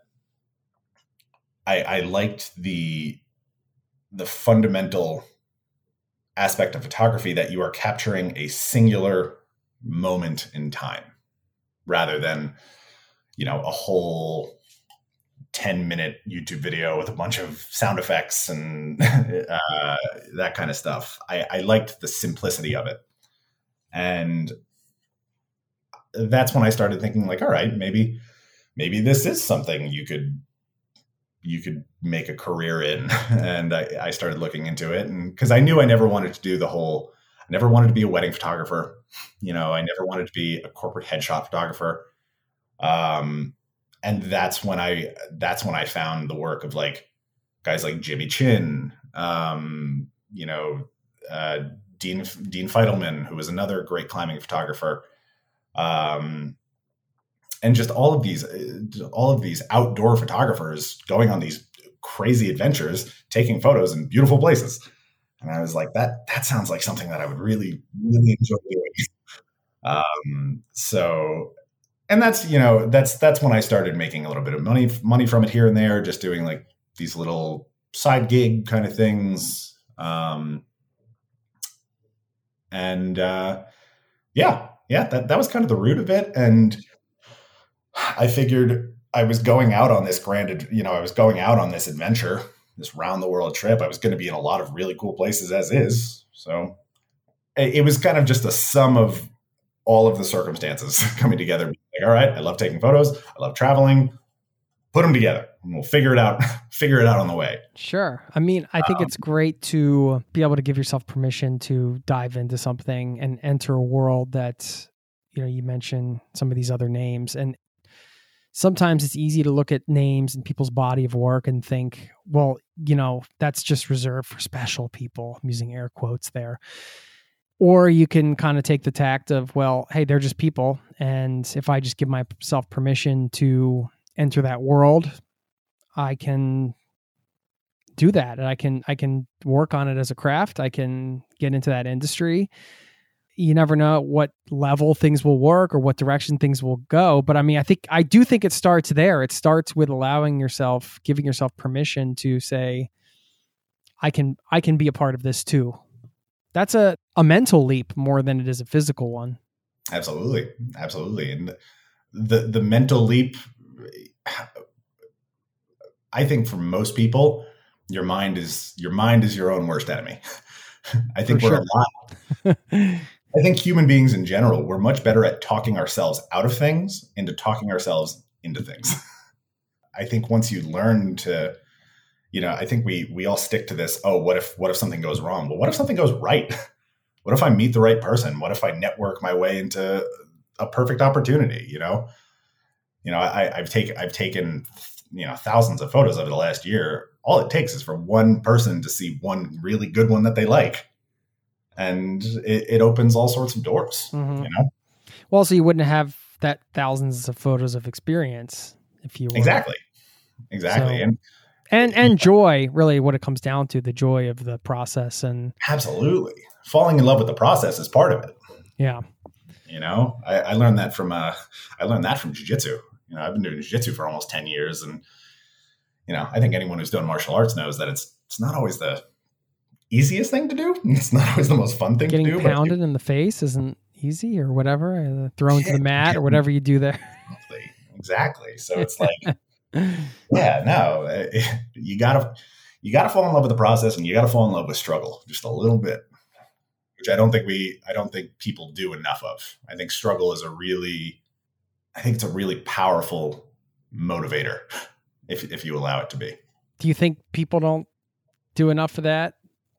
I, I liked the, the fundamental aspect of photography, that you are capturing a singular moment in time rather than, you know, a whole ten minute YouTube video with a bunch of sound effects and uh, that kind of stuff. I, I liked the simplicity of it. And that's when I started thinking like, all right, maybe, maybe this is something you could, you could make a career in. And I, I started looking into it, and because I knew I never wanted to do the whole, I never wanted to be a wedding photographer. You know, I never wanted to be a corporate headshot photographer. Um, and that's when I, that's when I found the work of like guys like Jimmy Chin, um, you know, uh, Dean, Dean Feidelman, who was another great climbing photographer. Um, and just all of these, all of these outdoor photographers going on these crazy adventures, taking photos in beautiful places. And I was like, that, that sounds like something that I would really, really enjoy doing. Um, so, and that's, you know, that's, that's when I started making a little bit of money, money from it here and there, just doing like these little side gig kind of things. Um, and, uh, yeah, yeah, that, that was kind of the root of it. And I figured I was going out on this grand, you know, I was going out on this adventure, this round the world trip. I was going to be in a lot of really cool places as is. So it, it was kind of just a sum of all of the circumstances coming together. Like, all right, I love taking photos. I love traveling. Put them together and we'll figure it out, figure it out on the way. Sure. I mean, I think um, it's great to be able to give yourself permission to dive into something and enter a world that, you know, you mentioned some of these other names, and sometimes it's easy to look at names and people's body of work and think, well, you know, that's just reserved for special people. I'm using air quotes there. Or you can kind of take the tact of, well, hey, they're just people. And if I just give myself permission to enter that world, I can do that. And I can, I can work on it as a craft. I can get into that industry. You never know what level things will work or what direction things will go. But I mean, I think, I do think it starts there. It starts with allowing yourself, giving yourself permission to say, I can, I can be a part of this too. That's a, a mental leap more than it is a physical one. Absolutely. Absolutely. And the, the mental leap, I think for most people, your mind is, your mind is your own worst enemy. I think For we're sure. a lot. I think human beings in general, we're much better at talking ourselves out of things into talking ourselves into things. I think once you learn to, you know, I think we we all stick to this, oh, what if what if something goes wrong? Well, what if something goes right? What if I meet the right person? What if I network my way into a perfect opportunity, you know? You know, I, I've taken I've taken, you know, thousands of photos over the last year. All it takes is for one person to see one really good one that they like. And it, it opens all sorts of doors, mm-hmm. you know? Well, so you wouldn't have that thousands of photos of experience if you were. Exactly. Exactly. So, and, and, and joy, really what it comes down to, the joy of the process. And absolutely. Falling in love with the process is part of it. Yeah. You know, I, I learned that from, uh, I learned that from jiu-jitsu. You know, I've been doing jiu-jitsu for almost ten years. And, you know, I think anyone who's done martial arts knows that it's, it's not always the easiest thing to do. It's not always the most fun thing Getting to do. Getting pounded in the face isn't easy or whatever, uh, thrown yeah, to the mat or whatever you do there. Exactly. exactly. So it's like, yeah, no, it, you gotta, you gotta fall in love with the process, and you gotta fall in love with struggle just a little bit, which I don't think we, I don't think people do enough of. I think struggle is a really, I think it's a really powerful motivator if, if you allow it to be. Do you think people don't do enough of that?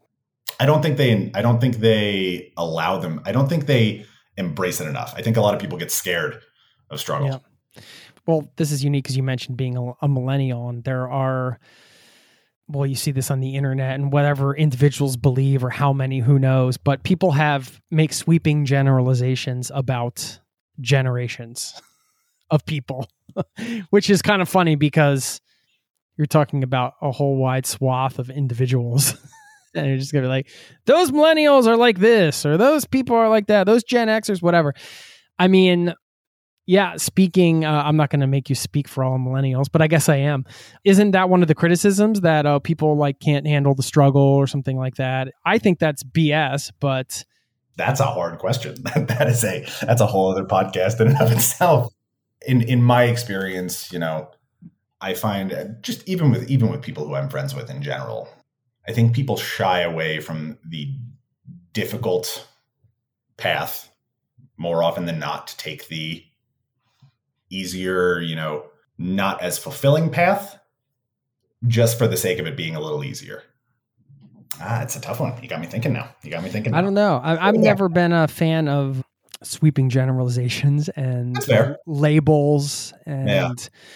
I don't think they, I don't think they allow them. I don't think they embrace it enough. I think a lot of people get scared of struggle. Yeah. Well, this is unique because you mentioned being a, a millennial, and there are, well, you see this on the internet and whatever individuals believe, or how many, who knows, but people have make sweeping generalizations about generations of people, which is kind of funny because you're talking about a whole wide swath of individuals. And you're just going to be like, those millennials are like this, or those people are like that, those Gen Xers, whatever. I mean, yeah, speaking, uh, I'm not going to make you speak for all millennials, but I guess I am. Isn't that one of the criticisms that uh, people like can't handle the struggle or something like that? I think that's B S, but... That's a hard question. that is a, that's a whole other podcast in and of itself. In, in my experience, you know, I find just even with, even with people who I'm friends with in general, I think people shy away from the difficult path more often than not to take the easier, you know, not as fulfilling path just for the sake of it being a little easier. Ah, it's a tough one. You got me thinking now. You got me thinking now. I don't know. I, I've yeah. never been a fan of sweeping generalizations and labels and yeah.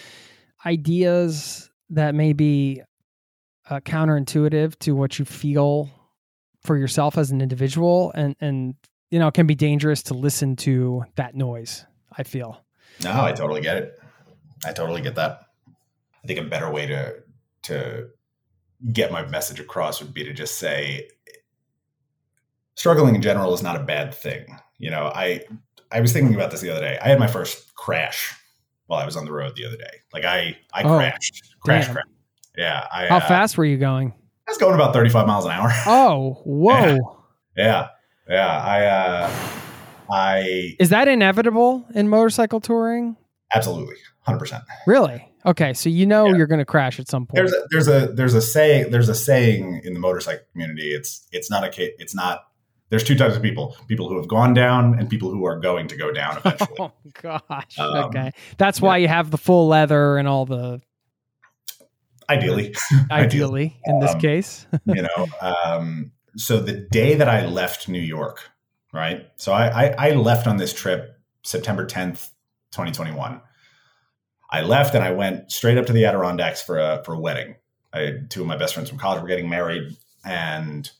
ideas that may be Uh, counterintuitive to what you feel for yourself as an individual, and and you know, it can be dangerous to listen to that noise, I feel. No, I totally get it. I totally get that. I think a better way to to get my message across would be to just say struggling in general is not a bad thing. You know, I I was thinking about this the other day. I had my first crash while I was on the road the other day. Like I I oh, crashed. Crash damn. crash. Yeah. I, How uh, fast were you going? I was going about thirty-five miles an hour. Oh, whoa. Yeah. Yeah. yeah. I, uh, I, is that inevitable in motorcycle touring? Absolutely. one hundred percent. Really? Okay. So, you know, yeah. you're going to crash at some point. There's a, there's a, there's a say, there's a saying in the motorcycle community. It's, it's not a case. It's not, there's two types of people, people who have gone down and people who are going to go down eventually. Oh gosh. Um, okay. That's why yeah. you have the full leather and all the, Ideally. Ideally, in this um, case. you know, um, so the day that I left New York, right? So I, I, I left on this trip September tenth, twenty twenty-one. I left and I went straight up to the Adirondacks for a, for a wedding. I had two of my best friends from college were getting married, and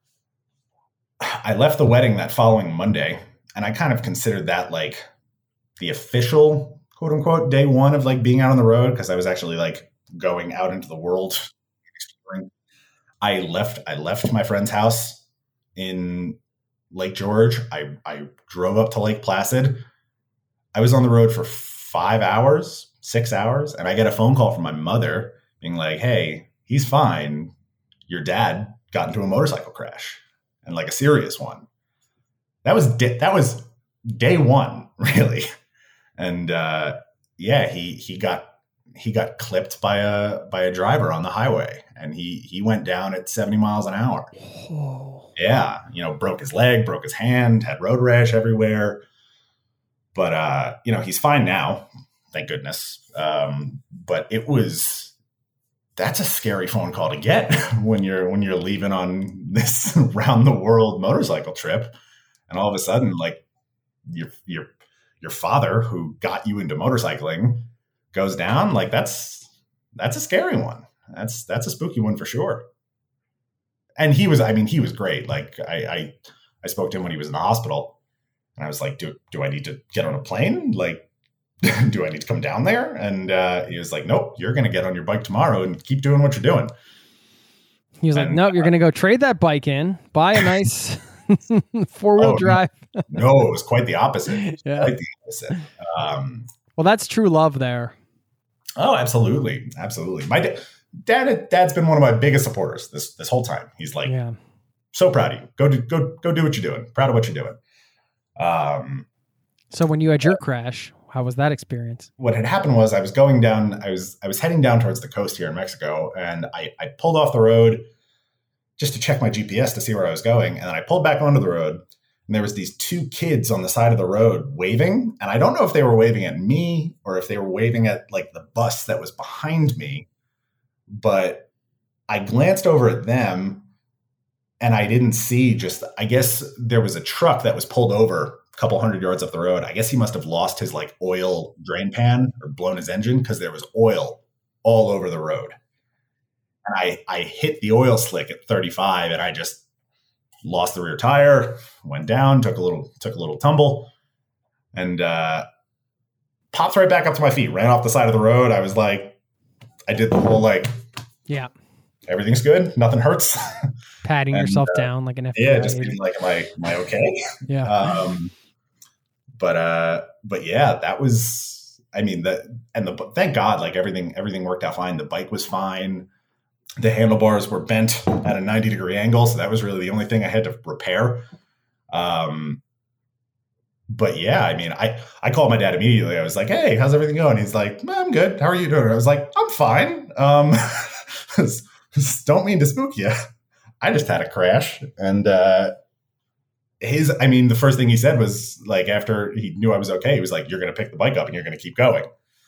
I left the wedding that following Monday. And I kind of considered that like the official quote unquote day one of like being out on the road. Cause I was actually like going out into the world. I left, I left my friend's house in Lake George. I, I drove up to Lake Placid. I was on the road for five hours, six hours. And I get a phone call from my mother being like, hey, he's fine. Your dad got into a motorcycle crash, and like a serious one. That was, di- that was day one, really. And, uh, yeah, he, he got, he got clipped by a by a driver on the highway, and he he went down at seventy miles an hour. Oh. Yeah, you know, broke his leg, broke his hand, had road rash everywhere. But uh, you know, he's fine now, thank goodness. Um, but it was that's a scary phone call to get when you're when you're leaving on this round the world motorcycle trip, and all of a sudden, like your your your father who got you into motorcycling goes down. Like that's that's a scary one. That's that's a spooky one for sure. And he was, I mean, he was great. Like I I, I spoke to him when he was in the hospital, and I was like, do do I need to get on a plane? Like, do I need to come down there? And uh, he was like, nope, you're going to get on your bike tomorrow and keep doing what you're doing. He was and, like, nope, you're uh, going to go trade that bike in, buy a nice four-wheel oh, drive. No, it was quite the opposite. Yeah. Quite the opposite. Um, Well, that's true love there. oh, absolutely. Absolutely. My da- dad, dad's been one of my biggest supporters this, this whole time. He's like, Yeah. so proud of you. Go do, go, go do what you're doing. Proud of what you're doing. Um, So when you had your crash, how was that experience? what had happened was I was going down, I was, I was heading down towards the coast here in Mexico, and I, I pulled off the road just to check my G P S to see where I was going. And then I pulled back onto the road, and there was these two kids on the side of the road waving. And I don't know if they were waving at me or if they were waving at like the bus that was behind me, but I glanced over at them and I didn't see just, I guess there was a truck that was pulled over a couple hundred yards up the road. I guess he must have lost his like oil drain pan or blown his engine because there was oil all over the road. And I, I hit the oil slick at thirty-five, and I just lost the rear tire, went down, took a little, took a little tumble, and uh, popped right back up to my feet, ran off the side of the road. I was like, I did the whole like, Yeah. everything's good, nothing hurts. Patting And, yourself uh, down like an F B I Yeah, just agent. being like, am I, am I okay? Yeah. Um, but, uh, but yeah, that was, I mean, that, and the, thank God, like everything, everything worked out fine. The bike was fine. The handlebars were bent at a ninety degree angle. So that was really the only thing I had to repair. Um, but yeah, I mean, I, I called my dad immediately. I was like, hey, how's everything going? He's like, I'm good. How are you doing? I was like, I'm fine. Um, don't mean to spook you. I just had a crash. And, uh, his, I mean, the first thing he said was like, after he knew I was okay, he was like, you're going to pick the bike up and you're going to keep going.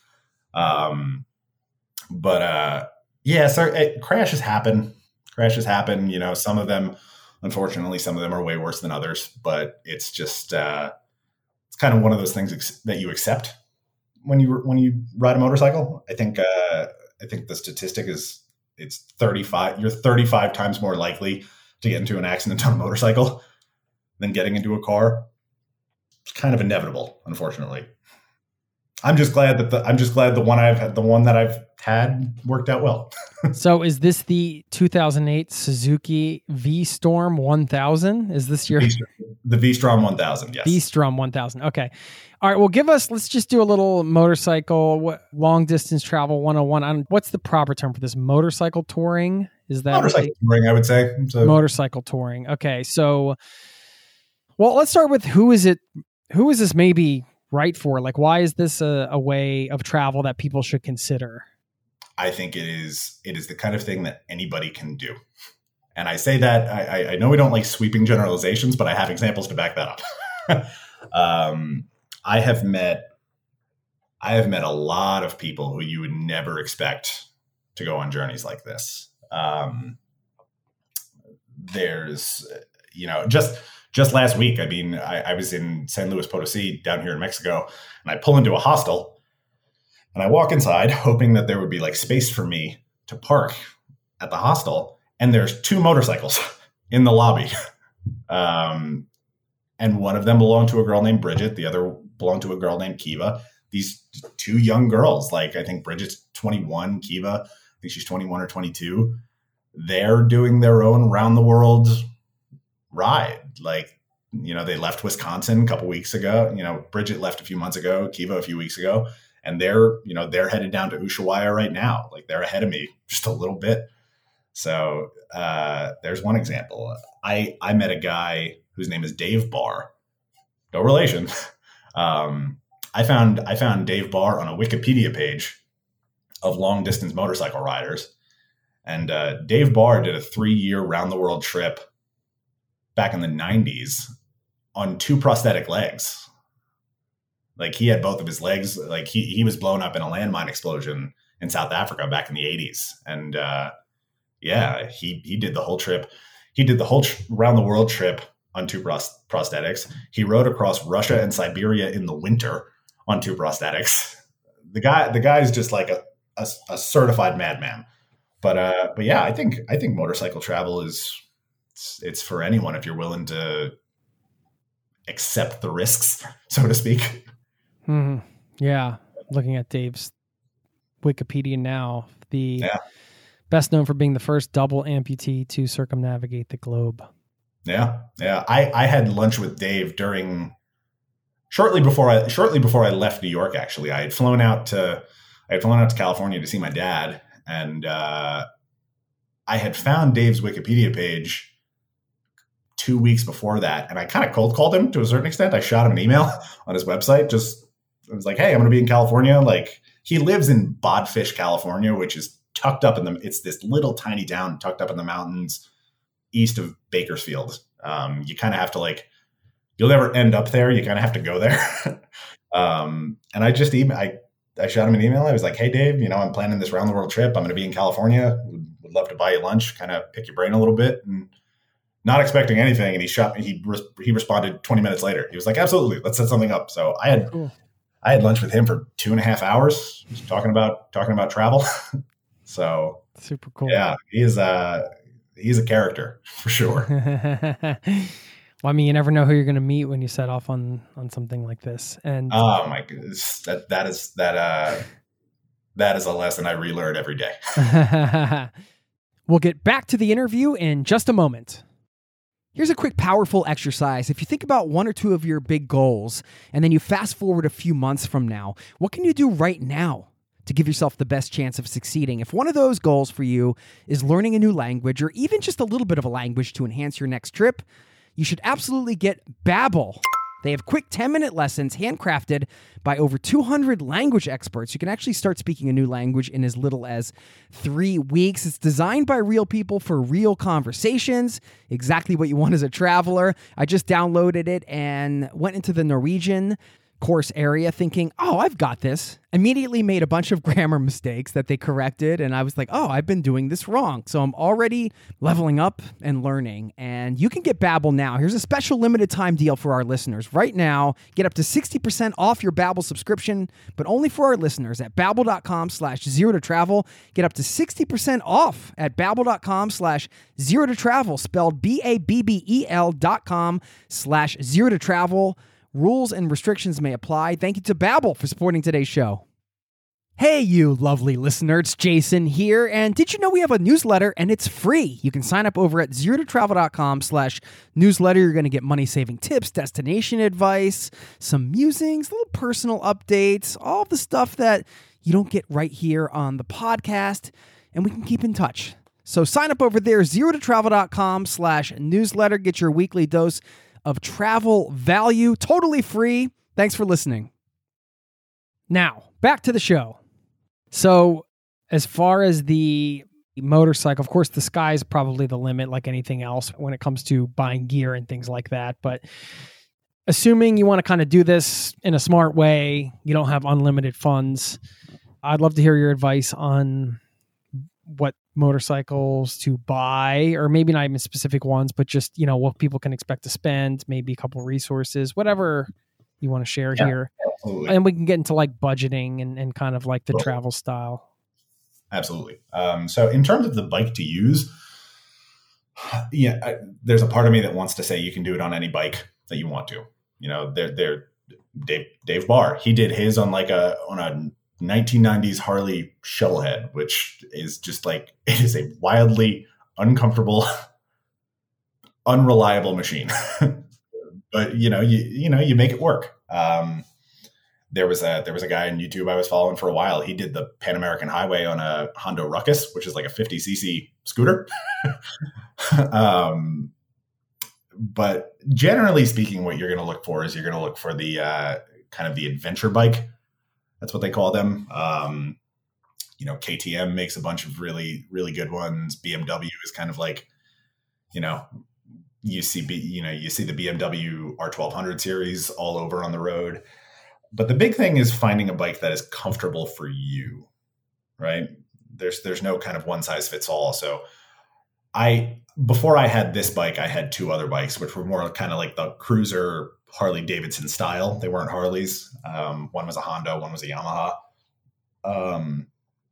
Um, but, uh, yeah, so it, crashes happen. Crashes happen. You know, some of them, unfortunately, some of them are way worse than others, but it's just, uh, it's kind of one of those things ex- that you accept when you, when you ride a motorcycle. I think, uh, I think the statistic is it's thirty-five, you're thirty-five times more likely to get into an accident on a motorcycle than getting into a car. It's kind of inevitable, unfortunately. I'm just glad that the I'm just glad the one I've had, the one that I've had worked out well. So is this the two thousand eight Suzuki V-Storm one thousand? Is this your The V-Strom one thousand? Yes. V-Strom one thousand? Okay. All right. Well, give us, let's just do a little motorcycle, what, long distance travel one oh one. On what's the proper term for this? Motorcycle touring? Is that motorcycle touring? I would say so. Motorcycle touring. Okay. So, well, let's start with who is it? Who is this maybe right for? Like, why is this a, a way of travel that people should consider? I think it is. It is the kind of thing that anybody can do, and I say that I, I know we don't like sweeping generalizations, but I have examples to back that up. um, I have met, I have met a lot of people who you would never expect to go on journeys like this. Um, there's, you know, just. Just last week, I mean, I, I was in San Luis Potosi down here in Mexico, and I pull into a hostel, and I walk inside hoping that there would be like space for me to park at the hostel. And there's two motorcycles in the lobby. Um, and one of them belonged to a girl named Bridget. The other belonged to a girl named Kiva. These two young girls, like I think Bridget's twenty-one, Kiva, I think she's twenty-one or twenty-two. They're doing their own round the world ride. Like, you know, they left Wisconsin a couple weeks ago. You know, Bridget left a few months ago, Kiva a few weeks ago, and they're, you know, they're headed down to Ushuaia right now. Like they're ahead of me just a little bit. So uh, there's one example. I, I met a guy whose name is Dave Barr. No relation. Um, I found, I found Dave Barr on a Wikipedia page of long distance motorcycle riders. And uh, Dave Barr did a three year round the world trip back in the nineties on two prosthetic legs. Like he had both of his legs, like he, he was blown up in a landmine explosion in South Africa back in the eighties. And uh, yeah, he, he did the whole trip. He did the whole tr- round the world trip on two pros- prosthetics. He rode across Russia and Siberia in the winter on two prosthetics. The guy, the guy is just like a, a, a certified madman. But uh, but yeah, I think I think motorcycle travel is it's, it's for anyone if you're willing to accept the risks, so to speak. Mm-hmm. Yeah, looking at Dave's Wikipedia now, the Yeah. best known for being the first double amputee to circumnavigate the globe. Yeah, yeah. I, I had lunch with Dave during shortly before I shortly before I left New York. Actually, I had flown out to I had flown out to California to see my dad, and uh, I had found Dave's Wikipedia page two weeks before that, and I kind of cold called him to a certain extent. I shot him an email on his website. Just I was like, "Hey, I'm going to be in California." Like he lives in Bodfish, California, which is tucked up in the. It's this little tiny town tucked up in the mountains east of Bakersfield. Um, you kind of have to like. You'll never end up there. You kind of have to go there. um, and I just email. I I shot him an email. I was like, "Hey, Dave, you know, I'm planning this round the world trip. I'm going to be in California. Would, would love to buy you lunch, kind of pick your brain a little bit." And not expecting anything, and he shot me. He re- he responded twenty minutes later. He was like, "Absolutely, let's set something up." So I had Cool. I had lunch with him for two and a half hours, just talking about talking about travel. So Super cool. yeah, he is uh he's a character for sure. Well, I mean, you never know who you're going to meet when you set off on on something like this. And Oh my goodness, that that is that uh that is a lesson I relearn every day. we'll get back to the interview in just a moment. Here's a quick, powerful exercise. If you think about one or two of your big goals, and then you fast forward a few months from now, what can you do right now to give yourself the best chance of succeeding? If one of those goals for you is learning a new language, or even just a little bit of a language to enhance your next trip, you should absolutely get Babbel. They have quick ten-minute lessons handcrafted by over two hundred language experts. You can actually start speaking a new language in as little as three weeks. It's designed by real people for real conversations, exactly what you want as a traveler. I just downloaded it and went into the Norwegian course area thinking, oh, I've got this. Immediately made a bunch of grammar mistakes that they corrected, and I was like, oh, I've been doing this wrong. So I'm already leveling up and learning, and you can get Babbel now. Here's a special limited time deal for our listeners. Right now, get up to sixty percent off your Babbel subscription, but only for our listeners at babbel.com slash zero to travel. Get up to sixty percent off at babbel.com slash zero to travel, spelled B A B B E L dot com slash zero to travel. Rules and restrictions may apply. Thank you to Babbel for supporting today's show. Hey, you lovely listener, it's Jason here. And did you know we have a newsletter and it's free? You can sign up over at zero to travel dot com slash newsletter. You're going to get money-saving tips, destination advice, some musings, little personal updates, all the stuff that you don't get right here on the podcast. And we can keep in touch. So sign up over there, zero to travel dot com slash newsletter. Get your weekly dose of travel value, totally free. Thanks for listening. Now, back to the show. So, as far as the motorcycle, of course, the sky is probably the limit, like anything else, when it comes to buying gear and things like that. But assuming you want to kind of do this in a smart way, you don't have unlimited funds, I'd love to hear your advice on what motorcycles to buy, or maybe not even specific ones, but just, you know, what people can expect to spend, maybe a couple resources, whatever you want to share Yeah, here. absolutely. And we can get into like budgeting and, and kind of like the Cool. travel style. Absolutely. Um, so in terms of the bike to use, yeah, I, there's a part of me that wants to say you can do it on any bike that you want to. You know, they're, they're Dave, Dave Barr, he did his on like a, on a nineteen nineties Harley Shovelhead, which is just like, it is a wildly uncomfortable, unreliable machine. But you know, you, you know, you make it work. Um, there was a, there was a guy on YouTube I was following for a while. He did the Pan American Highway on a Honda Ruckus, which is like a fifty c c scooter. um, but generally speaking, what you're going to look for is you're going to look for the uh, kind of the adventure bike. That's what they call them. Um, you know, K T M makes a bunch of really, really good ones. B M W is kind of like, you know, you see, B, you know, you see the B M W R twelve hundred series all over on the road. But the big thing is finding a bike that is comfortable for you, right? There's, there's no kind of one size fits all. So I, before I had this bike, I had two other bikes, which were more kind of like the cruiser Harley Davidson style. They weren't Harleys. Um, one was a Honda, one was a Yamaha. Um,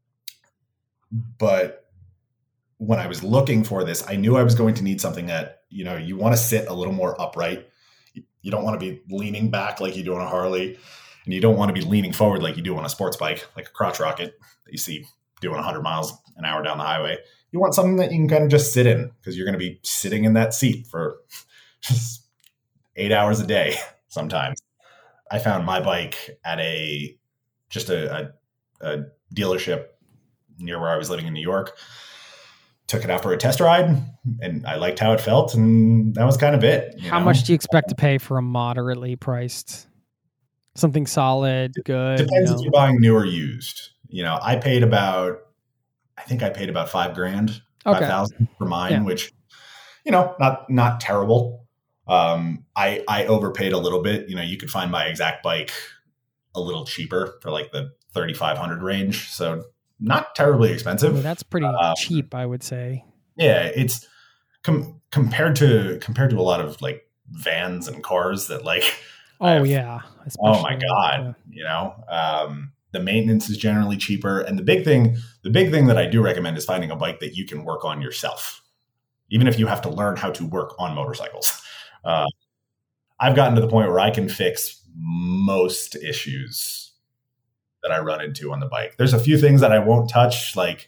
but when I was looking for this, I knew I was going to need something that, you know, you want to sit a little more upright. You don't want to be leaning back like you do on a Harley, and you don't want to be leaning forward like you do on a sports bike, like a crotch rocket that you see doing one hundred miles an hour down the highway. You want something that you can kind of just sit in, because you're going to be sitting in that seat for just eight hours a day sometimes. I found my bike at a just a, a, a dealership near where I was living in New York. Took it out for a test ride, and I liked how it felt, and that was kind of it. How know? much do you expect to pay for a moderately priced, something solid, good? Depends you know? if you're buying new or used. You know, I paid about, I think I paid about five grand, Okay. five thousand for mine, Yeah. which, you know, not not terrible. Um, I I overpaid a little bit. You know, you could find my exact bike a little cheaper for like the thirty-five hundred range, so not terribly expensive. Ooh, that's pretty Um, cheap, I would say. Yeah, it's com- compared to compared to a lot of like vans and cars that like. Oh I've- yeah. Oh my Especially, God. yeah. You know, um, the maintenance is generally cheaper. And the big thing, the big thing that I do recommend is finding a bike that you can work on yourself, even if you have to learn how to work on motorcycles. Uh, I've gotten to the point where I can fix most issues that I run into on the bike. There's a few things that I won't touch, like,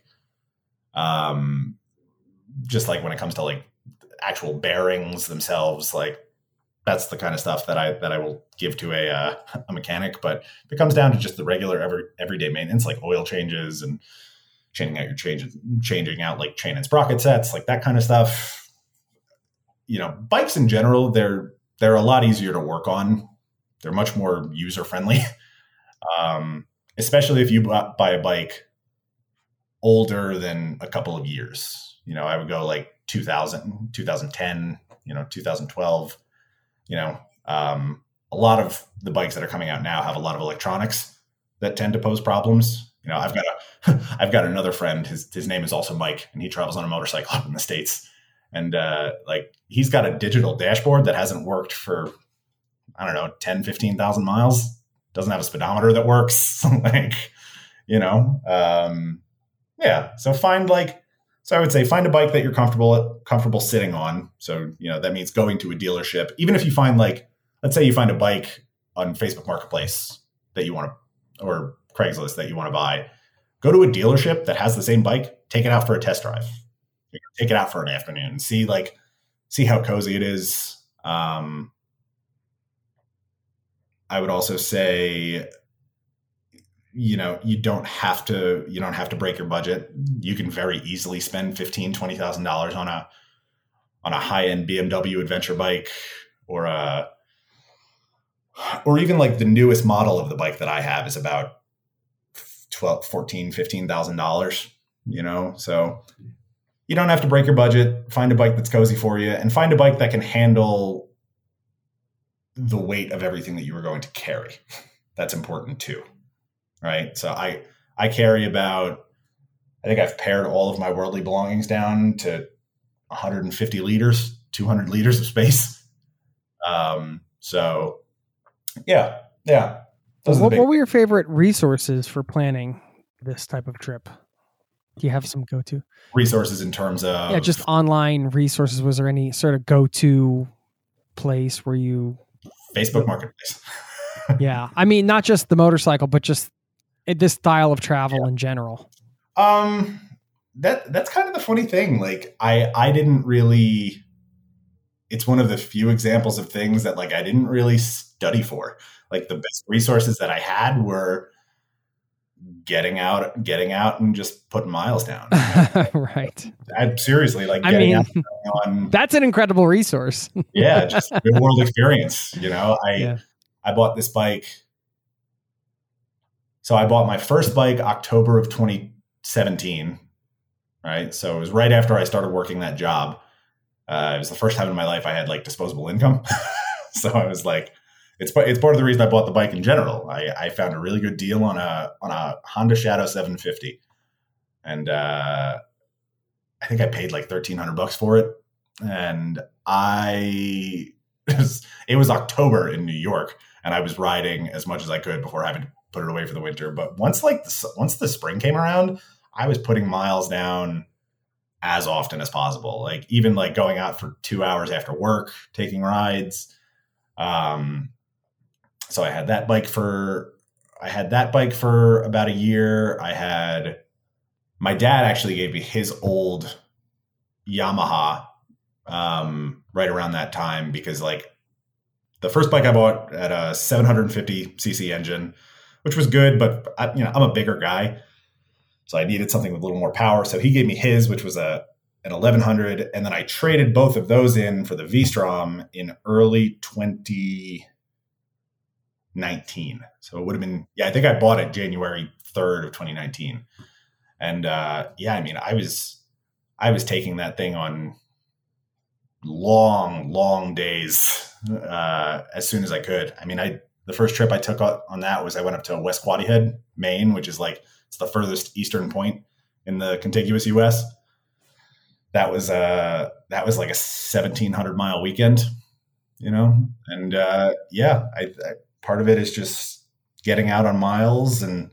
um, just like when it comes to like actual bearings themselves, like that's the kind of stuff that I that I will give to a uh, a mechanic. But if it comes down to just the regular every everyday maintenance, like oil changes and changing out your changes, changing out like chain and sprocket sets, like that kind of stuff. You know, bikes in general, they're they're a lot easier to work on. They're much more user friendly, um, especially if you buy a bike older than a couple of years. You know, I would go like two thousand, two thousand ten, you know, two thousand twelve. You know, um, a lot of the bikes that are coming out now have a lot of electronics that tend to pose problems. You know, I've got a, I've got another friend. His his name is also Mike, and he travels on a motorcycle up in the States. And uh, like he's got a digital dashboard that hasn't worked for, I don't know, ten, fifteen thousand miles. Doesn't have a speedometer that works. Like, you know, um, yeah. So find like. So I would say find a bike that you're comfortable comfortable sitting on. So, you know, that means going to a dealership. Even if you find like, let's say you find a bike on Facebook Marketplace that you want to, or Craigslist that you want to buy, go to a dealership that has the same bike, take it out for a test drive. You know, take it out for an afternoon, see like, see how cozy it is. Um, I would also say, you know, you don't have to, you don't have to break your budget. You can very easily spend fifteen, twenty thousand dollars on a, on a high end B M W adventure bike, or a, or even like the newest model of the bike that I have is about twelve, fourteen, fifteen thousand dollars, you know? So you don't have to break your budget. Find a bike that's cozy for you, and find a bike that can handle the weight of everything that you are going to carry. That's important too. Right. So I, I carry about, I think I've pared all of my worldly belongings down to one hundred fifty liters, two hundred liters of space. Um, so yeah, yeah. Those are the What, big what were your favorite resources for planning this type of trip? Do you have some go-to? resources in terms of, Yeah, just online resources. Was there any sort of go-to place where you... Facebook Marketplace. Yeah. I mean, not just the motorcycle, but just it, this style of travel yeah. in general. Um, that that's kind of the funny thing. Like I, I didn't really, it's one of the few examples of things that like, I didn't really study for. Like the best resources that I had were getting out, getting out and just putting miles down. Right. I seriously like, I getting mean, out on, that's an incredible resource. yeah. Just real world experience. You know, I, yeah. I bought this bike. So I bought my first bike October of twenty seventeen, right? So it was right after I started working that job. Uh, it was the first time in my life I had like disposable income. So I was like, it's it's part of the reason I bought the bike in general. I, I found a really good deal on a on a Honda Shadow seven fifty, and uh, I think I paid like thirteen hundred bucks for it. And I it was, it was October in New York, and I was riding as much as I could before having to put it away for the winter. But once like the, once the spring came around, I was putting miles down as often as possible. Like even like going out for two hours after work, taking rides. Um, so I had that bike for, I had that bike for about a year. I had, my dad actually gave me his old Yamaha, um, right around that time, because like the first bike I bought had a seven hundred fifty c c engine, which was good, but I, you know, I'm a bigger guy. So I needed something with a little more power. So he gave me his, which was a an eleven hundred. And then I traded both of those in for the V-Strom in early twenty nineteen. So it would have been, yeah, I think I bought it January third of twenty nineteen. And uh, yeah, I mean, I was, I was taking that thing on long, long days uh, as soon as I could. I mean, I, the first trip I took on that was I went up to West Quoddy Head, Maine, which is like, it's the furthest eastern point in the contiguous U S. That was uh that was like a seventeen hundred mile weekend, you know, and uh, yeah, I, I part of it is just getting out on miles, and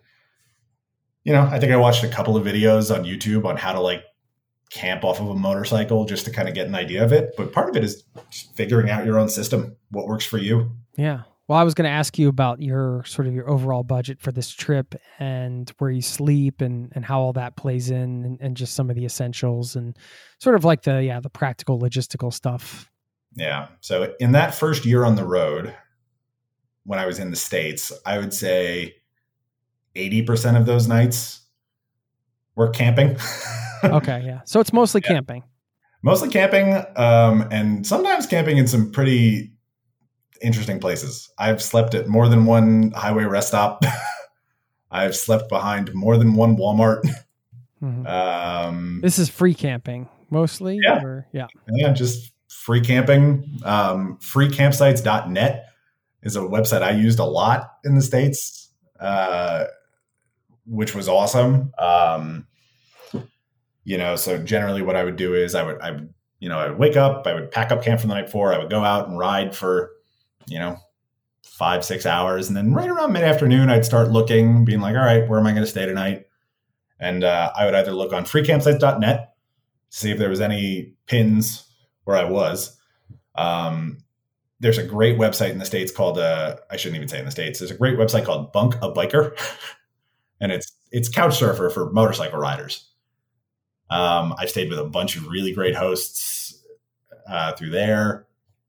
you know, I think I watched a couple of videos on YouTube on how to like camp off of a motorcycle just to kind of get an idea of it. But part of it is just figuring out your own system, what works for you. Yeah. Well, I was going to ask you about your sort of your overall budget for this trip and where you sleep and, and how all that plays in, and, and just some of the essentials and sort of like the, yeah, the practical logistical stuff. Yeah. So in that first year on the road, when I was in the States, I would say eighty percent of those nights were camping. Okay. Yeah. So it's mostly yeah. camping. Mostly camping, um, and sometimes camping in some pretty interesting places. I've slept at more than one highway rest stop. I've slept behind more than one Walmart. Mm-hmm. Um, this is free camping mostly? Yeah. Or, yeah. Yeah, just free camping. Um, free campsites dot net is a website I used a lot in the States, uh, which was awesome. Um, you know, so generally what I would do is I would, I would, you know, I would wake up, I would pack up camp from the night before, I would go out and ride for, you know, five, six hours. And then right around mid-afternoon, I'd start looking, being like, all right, where am I going to stay tonight? And uh, I would either look on free campsites dot net, see if there was any pins where I was. Um, there's a great website in the States called, uh, I shouldn't even say in the States, there's a great website called Bunk a Biker. And it's it's Couchsurfer for motorcycle riders. Um, I've stayed with a bunch of really great hosts uh, through there.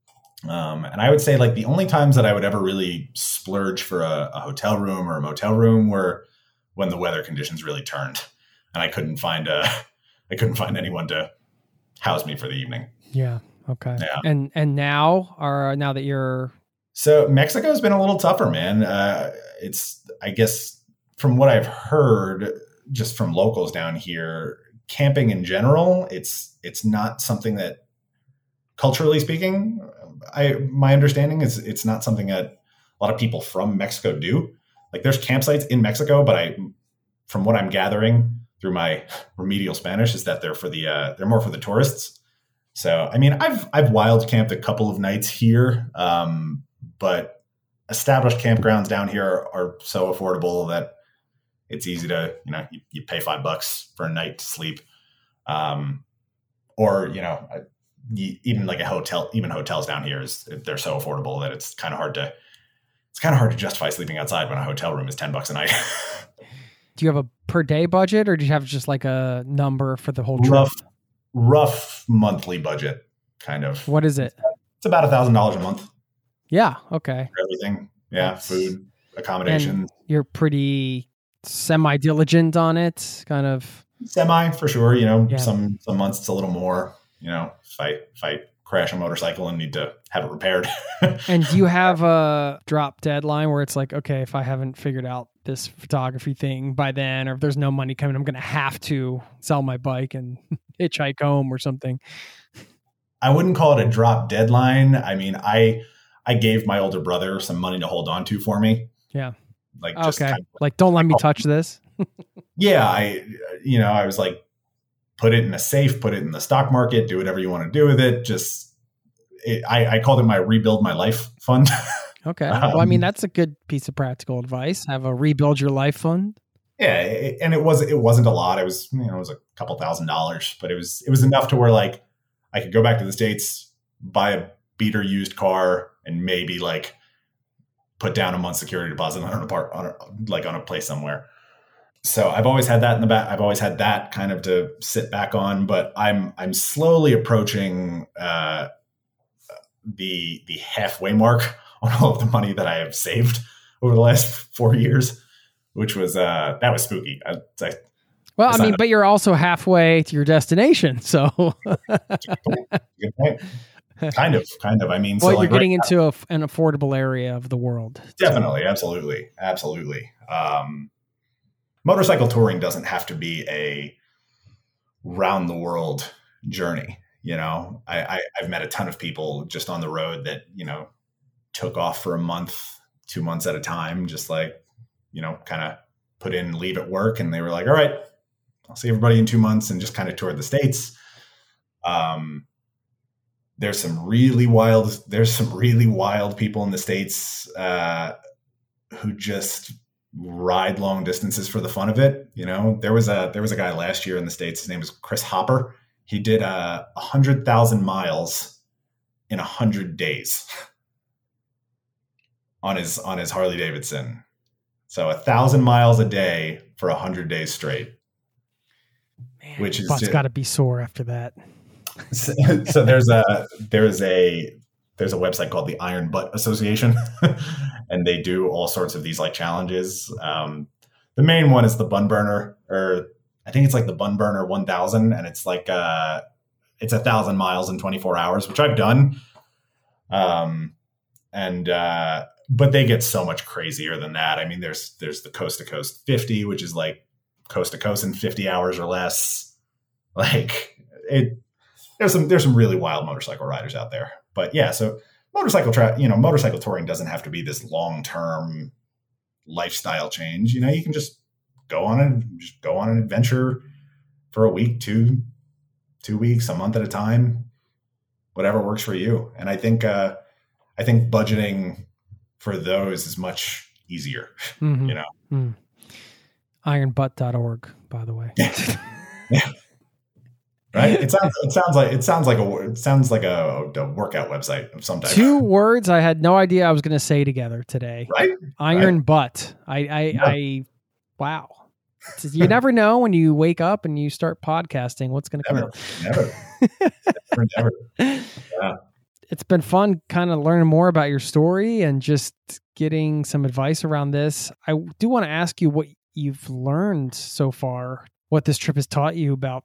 Um, and I would say like the only times that I would ever really splurge for a, a hotel room or a motel room were when the weather conditions really turned and I couldn't find a, I couldn't find anyone to house me for the evening. Yeah. Okay. Yeah. And, and now are, now that you're. So Mexico's been a little tougher, man. Uh, it's, I guess from what I've heard just from locals down here, camping in general, it's, it's not something that culturally speaking, I, my understanding is it's not something that a lot of people from Mexico do. Like there's campsites in Mexico, but I, from what I'm gathering through my remedial Spanish is that they're for the, uh, they're more for the tourists. So, I mean, I've, I've wild camped a couple of nights here. Um, but established campgrounds down here are, are so affordable that it's easy to, you know, you, you pay five bucks for a night to sleep. Um, or, you know, even like a hotel, even hotels down here is they're so affordable that it's kind of hard to, it's kind of hard to justify sleeping outside when a hotel room is ten bucks a night. Do you have a per day budget or do you have just like a number for the whole trip? Rough, rough monthly budget kind of. What is it? It's about a thousand dollars a month. Yeah. Okay. For everything. Yeah. That's, food, accommodation. And you're pretty semi-diligent on it, kind of. Semi for sure. You know, yeah. some, some months it's a little more. You know, if I, if I crash a motorcycle and need to have it repaired. And do you have a drop deadline where it's like, okay, if I haven't figured out this photography thing by then, or if there's no money coming, I'm going to have to sell my bike and hitchhike home or something. I wouldn't call it a drop deadline. I mean, I I gave my older brother some money to hold on to for me. Yeah. Like, just okay. kind of, like, don't let me touch this. yeah. I, you know, I was like, put it in a safe, put it in the stock market, do whatever you want to do with it. Just, it, I, I called it my rebuild my life fund. Okay. um, Well, I mean, that's a good piece of practical advice. Have a rebuild your life fund. Yeah. It, and it was, it wasn't a lot. It was, you know, it was a couple thousand dollars, but it was, it was enough to where like I could go back to the States, buy a beater used car, and maybe like put down a month's security deposit on a part, on a, like on a place somewhere. So I've always had that in the back. I've always had that kind of to sit back on, but I'm, I'm slowly approaching uh, the, the halfway mark on all of the money that I have saved over the last four years, which was, uh, that was spooky. I, I, well, I mean, but you're also halfway to your destination. So good point. Kind of, kind of. I mean, well, so you're like getting right into a, an affordable area of the world. Definitely. So. Absolutely. Absolutely. Um, motorcycle touring doesn't have to be a round the world journey. You know, I, I, I've met a ton of people just on the road that, you know, took off for a month, two months at a time, just like, you know, kind of put in leave at work. And they were like, all right, I'll see everybody in two months and just kind of toured the States. Um, there's some really wild, there's some really wild people in the States uh, who just ride long distances for the fun of it. You know, there was a, there was a guy last year in the States. His name was Chris Hopper. He did uh, a hundred thousand miles in a hundred days on his, on his Harley Davidson. So a thousand miles a day for a hundred days straight. Man, which is butt's got to be sore after that. So, so there's a there's a there's a website called the Iron Butt Association, and they do all sorts of these like challenges. Um, the main one is the Bun Burner, or I think it's like the Bun Burner one thousand, and it's like uh, it's a thousand miles in twenty-four hours, which I've done. Um, and uh, but they get so much crazier than that. I mean, there's there's the Coast to Coast fifty, which is like coast to coast in fifty hours or less. Like it. There's some there's some really wild motorcycle riders out there, but yeah. So motorcycle tra- you know, motorcycle touring doesn't have to be this long term lifestyle change. You know, you can just go on and just go on an adventure for a week, two, two weeks, a month at a time, whatever works for you. And I think uh, I think budgeting for those is much easier. Mm-hmm. You know, mm. iron butt dot org, by the way. Yeah. Right. It sounds. It sounds like. It sounds like a. It sounds like a, a workout website of some type. Two words I had no idea I was going to say together today. Right. Iron right. butt. I. I. Yeah. I. Wow. You never know when you wake up and you start podcasting what's going to come out. Never. Never. Never. Yeah. It's been fun, kind of learning more about your story and just getting some advice around this. I do want to ask you what you've learned so far. What this trip has taught you about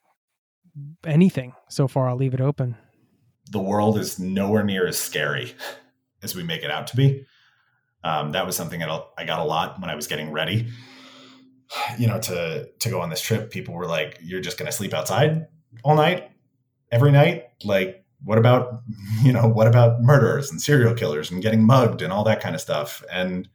anything so far. I'll leave it open. The world is nowhere near as scary as we make it out to be. Um, that was something that I got a lot when I was getting ready, you know, to, to go on this trip. People were like, you're just going to sleep outside all night, every night. Like, what about, you know, what about murderers and serial killers and getting mugged and all that kind of stuff? And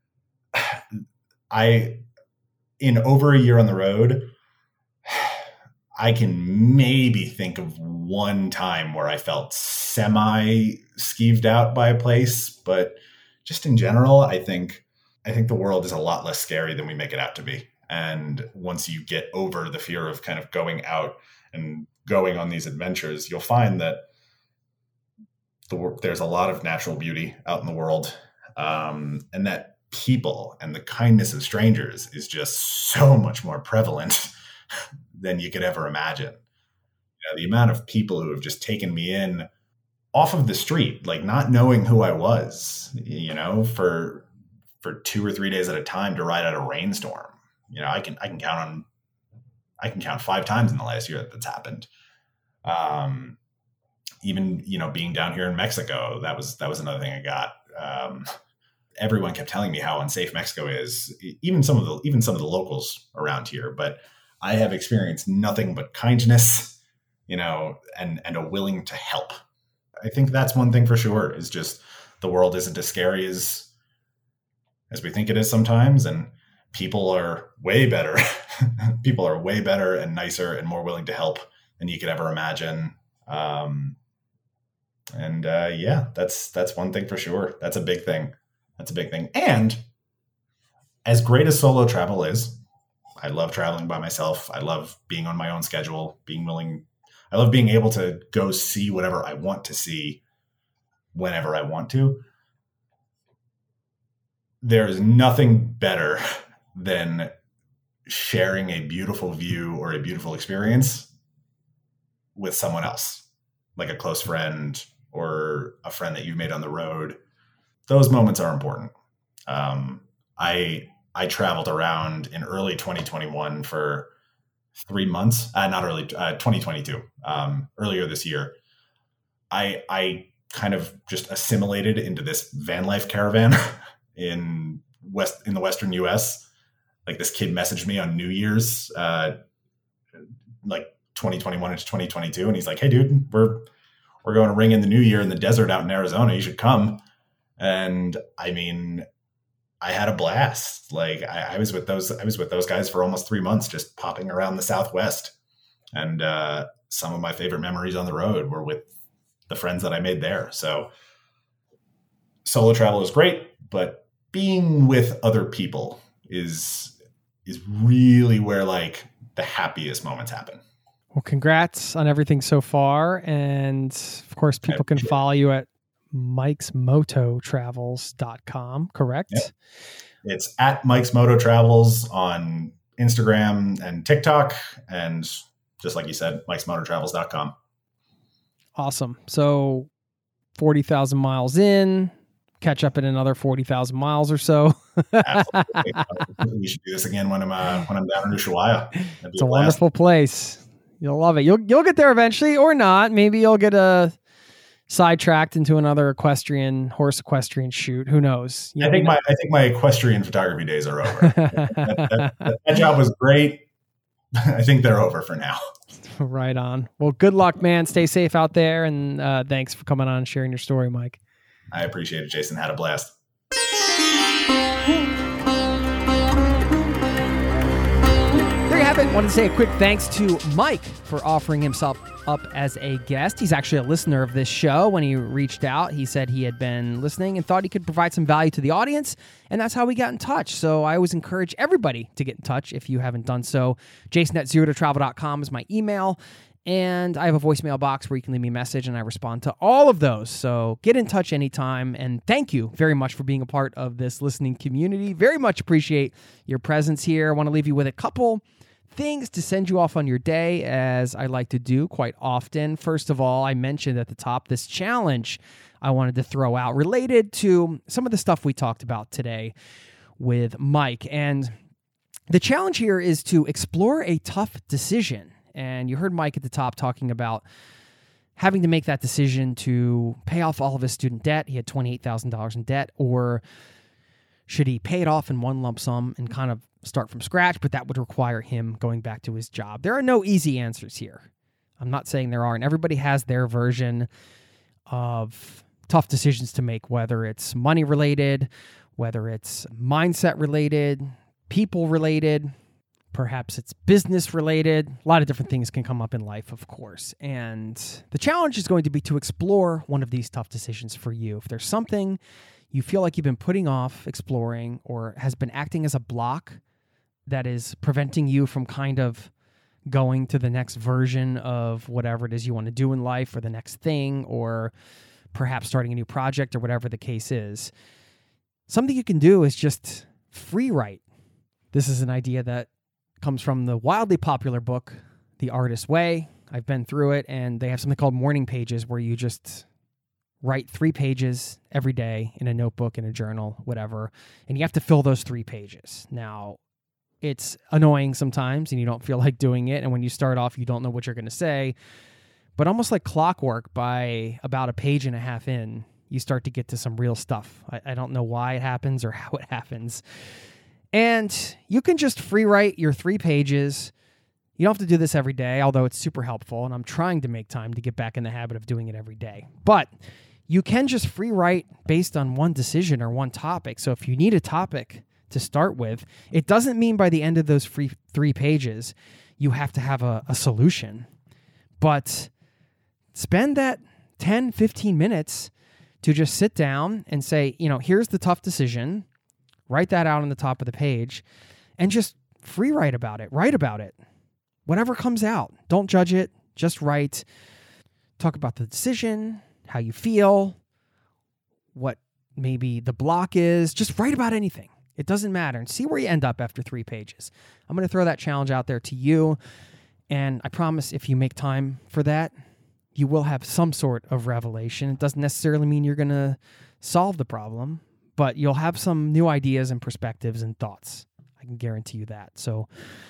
I, in over a year on the road, I can maybe think of one time where I felt semi skeeved out by a place, but just in general, I think, I think the world is a lot less scary than we make it out to be. And once you get over the fear of kind of going out and going on these adventures, you'll find that the, there's a lot of natural beauty out in the world. Um, and that people and the kindness of strangers is just so much more prevalent than you could ever imagine. You know, the amount of people who have just taken me in off of the street, like not knowing who I was, you know, for for two or three days at a time to ride out a rainstorm. You know, I can I can count on I can count five times in the last year that that's happened. Um, even, you know, being down here in Mexico, that was that was another thing I got. Um, everyone kept telling me how unsafe Mexico is, even some of the even some of the locals around here. But I have experienced nothing but kindness, you know, and and a willing to help. I think that's one thing for sure, is just the world isn't as scary as as we think it is sometimes, and people are way better. People are way better and nicer and more willing to help than you could ever imagine. Um, and uh, yeah, that's that's one thing for sure. That's a big thing. That's a big thing. And as great as solo travel is, I love traveling by myself. I love being on my own schedule, being willing. I love being able to go see whatever I want to see whenever I want to. There's nothing better than sharing a beautiful view or a beautiful experience with someone else, like a close friend or a friend that you've made on the road. Those moments are important. Um, I I traveled around in early twenty twenty-one for three months. Uh, not early, uh, twenty twenty-two. Um, earlier this year, I I kind of just assimilated into this van life caravan in west in the Western U S. Like, this kid messaged me on New Year's, uh, like twenty twenty-one into twenty twenty-two, and he's like, "Hey, dude, we're we're going to ring in the new year in the desert out in Arizona. You should come." And I mean, I had a blast. Like, I, I was with those, I was with those guys for almost three months, just popping around the Southwest. And uh, some of my favorite memories on the road were with the friends that I made there. So solo travel is great, but being with other people is, is really where like the happiest moments happen. Well, congrats on everything so far. And of course, people can follow you at mikes moto travels dot com, correct? Yep. It's at Mike's Moto Travels on Instagram and TikTok. And just like you said, mikes moto travels dot com. Awesome. So forty thousand miles in, catch up in another forty thousand miles or so. Absolutely. We should do this again when I'm, uh, when I'm down in Ushuaia. It's a, a wonderful place. You'll love it. You'll, you'll get there eventually or not. Maybe you'll get a sidetracked into another equestrian, horse equestrian shoot. Who knows? You I know, think my I think my equestrian photography days are over. that, that, that, that job was great. I think they're over for now. Right on. Well, good luck, man. Stay safe out there, and uh, thanks for coming on and sharing your story, Mike. I appreciate it, Jason. Had a blast. There you have it. Wanted to say a quick thanks to Mike for offering himself up as a guest. He's actually a listener of this show. When he reached out, he said he had been listening and thought he could provide some value to the audience, and that's how we got in touch. So I always encourage everybody to get in touch if you haven't done so. Jason at zero to travel dot com is my email, and I have a voicemail box where you can leave me a message, and I respond to all of those. So get in touch anytime, and thank you very much for being a part of this listening community. Very much appreciate your presence here. I want to leave you with a couple things to send you off on your day, as I like to do quite often. First of all, I mentioned at the top this challenge I wanted to throw out related to some of the stuff we talked about today with Mike. And the challenge here is to explore a tough decision. And you heard Mike at the top talking about having to make that decision to pay off all of his student debt. He had twenty-eight thousand dollars in debt, or should he pay it off in one lump sum and kind of start from scratch, but that would require him going back to his job. There are no easy answers here. I'm not saying there aren't. Everybody has their version of tough decisions to make, whether it's money related, whether it's mindset related, people related, perhaps it's business related. A lot of different things can come up in life, of course. And the challenge is going to be to explore one of these tough decisions for you. If there's something you feel like you've been putting off exploring or has been acting as a block that is preventing you from kind of going to the next version of whatever it is you want to do in life, or the next thing, or perhaps starting a new project, or whatever the case is, something you can do is just free write. This is an idea that comes from the wildly popular book, The Artist's Way. I've been through it, and they have something called morning pages, where you just write three pages every day in a notebook, in a journal, whatever, and you have to fill those three pages. Now, it's annoying sometimes, and you don't feel like doing it, and when you start off, you don't know what you're going to say, but almost like clockwork, by about a page and a half in, you start to get to some real stuff. I, I don't know why it happens or how it happens. And you can just free write your three pages. You don't have to do this every day, although it's super helpful, and I'm trying to make time to get back in the habit of doing it every day. But you can just free write based on one decision or one topic. So if you need a topic to start with, it doesn't mean by the end of those free three pages you have to have a, a solution. But spend that ten, fifteen minutes to just sit down and say, you know, here's the tough decision. Write that out on the top of the page and just free write about it. Write about it. Whatever comes out. Don't judge it. Just write. Talk about the decision, how you feel, what maybe the block is. Just write about anything. It doesn't matter. And see where you end up after three pages. I'm going to throw that challenge out there to you. And I promise if you make time for that, you will have some sort of revelation. It doesn't necessarily mean you're going to solve the problem, but you'll have some new ideas and perspectives and thoughts. I can guarantee you that. So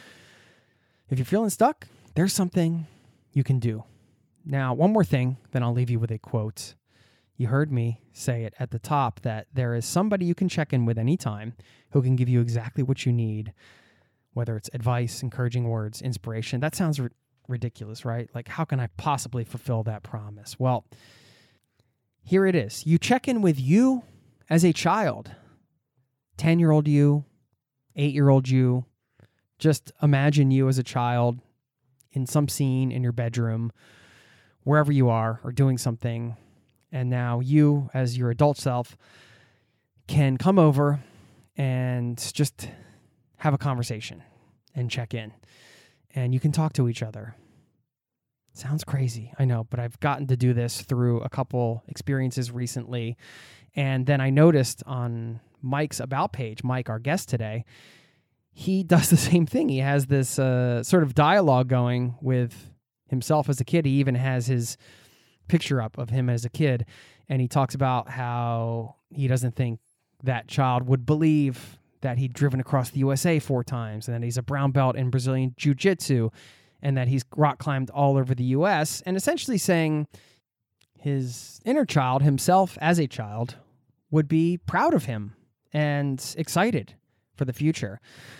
if you're feeling stuck, there's something you can do. Now, one more thing, then I'll leave you with a quote. You heard me say it at the top that there is somebody you can check in with anytime who can give you exactly what you need, whether it's advice, encouraging words, inspiration. That sounds r- ridiculous, right? Like, how can I possibly fulfill that promise? Well, here it is. You check in with you as a child, ten-year-old you, eight-year-old you. Just imagine you as a child in some scene in your bedroom, wherever you are, or doing something. And now you, as your adult self, can come over and just have a conversation and check in. And you can talk to each other. Sounds crazy, I know, but I've gotten to do this through a couple experiences recently. And then I noticed on Mike's About page, Mike, our guest today, he does the same thing. He has this uh, sort of dialogue going with himself as a kid. He even has his picture up of him as a kid, and he talks about how he doesn't think that child would believe that he'd driven across the U S A four times, and that he's a brown belt in Brazilian Jiu-Jitsu, and that he's rock climbed all over the U S, and essentially saying his inner child, himself as a child, would be proud of him and excited for the future.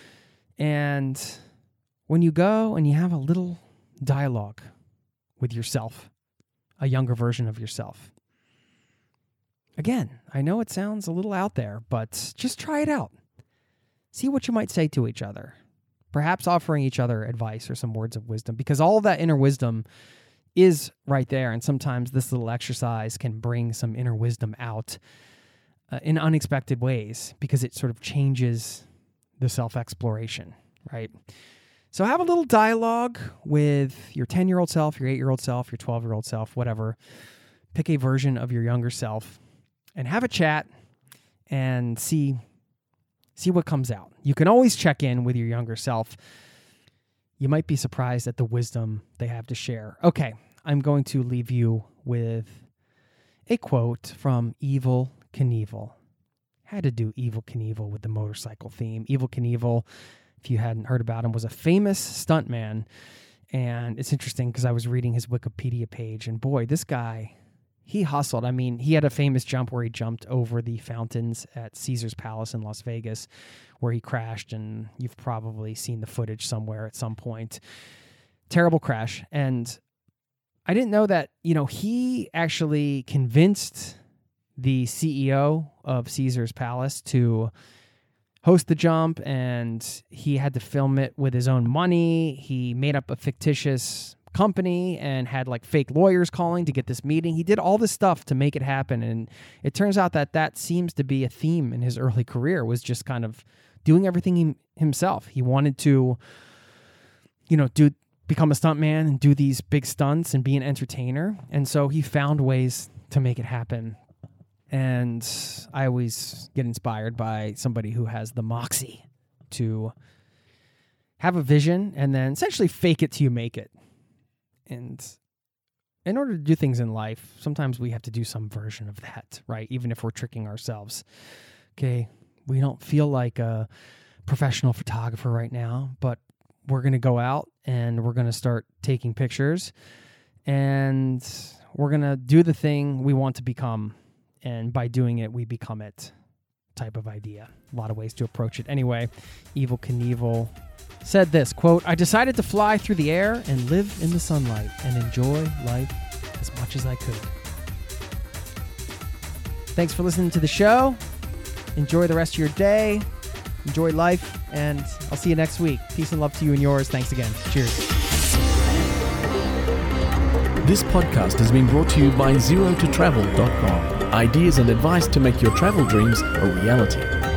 And when you go and you have a little dialogue with yourself, a younger version of yourself. Again, I know it sounds a little out there, but just try it out. See what you might say to each other. Perhaps offering each other advice or some words of wisdom, because all of that inner wisdom is right there. And sometimes this little exercise can bring some inner wisdom out uh, in unexpected ways, because it sort of changes the self-exploration, right? So have a little dialogue with your ten-year-old self, your eight-year-old self, your twelve-year-old self, whatever. Pick a version of your younger self and have a chat and see, see what comes out. You can always check in with your younger self. You might be surprised at the wisdom they have to share. Okay, I'm going to leave you with a quote from Evel Knievel. Had to do Evel Knievel with the motorcycle theme. Evel Knievel, if you hadn't heard about him, was a famous stuntman. And it's interesting because I was reading his Wikipedia page, and boy, this guy, he hustled. I mean, he had a famous jump where he jumped over the fountains at Caesar's Palace in Las Vegas, where he crashed, and you've probably seen the footage somewhere at some point. Terrible crash. And I didn't know that, you know, he actually convinced the C E O of Caesar's Palace to host the jump, and he had to film it with his own money. He made up a fictitious company and had like fake lawyers calling to get this meeting. He did all this stuff to make it happen, and it turns out that that seems to be a theme in his early career, was just kind of doing everything he, himself. He wanted to, you know, do become a stuntman and do these big stunts and be an entertainer, and so he found ways to make it happen. And I always get inspired by somebody who has the moxie to have a vision and then essentially fake it till you make it. And in order to do things in life, sometimes we have to do some version of that, right? Even if we're tricking ourselves. Okay, we don't feel like a professional photographer right now, but we're going to go out and we're going to start taking pictures, and we're going to do the thing we want to become and by doing it, we become it type of idea. A lot of ways to approach it. Anyway, Evel Knievel said this, quote, I decided to fly through the air and live in the sunlight and enjoy life as much as I could. Thanks for listening to the show. Enjoy the rest of your day. Enjoy life, and I'll see you next week. Peace and love to you and yours. Thanks again. Cheers. This podcast has been brought to you by zero to travel dot com. Ideas and advice to make your travel dreams a reality.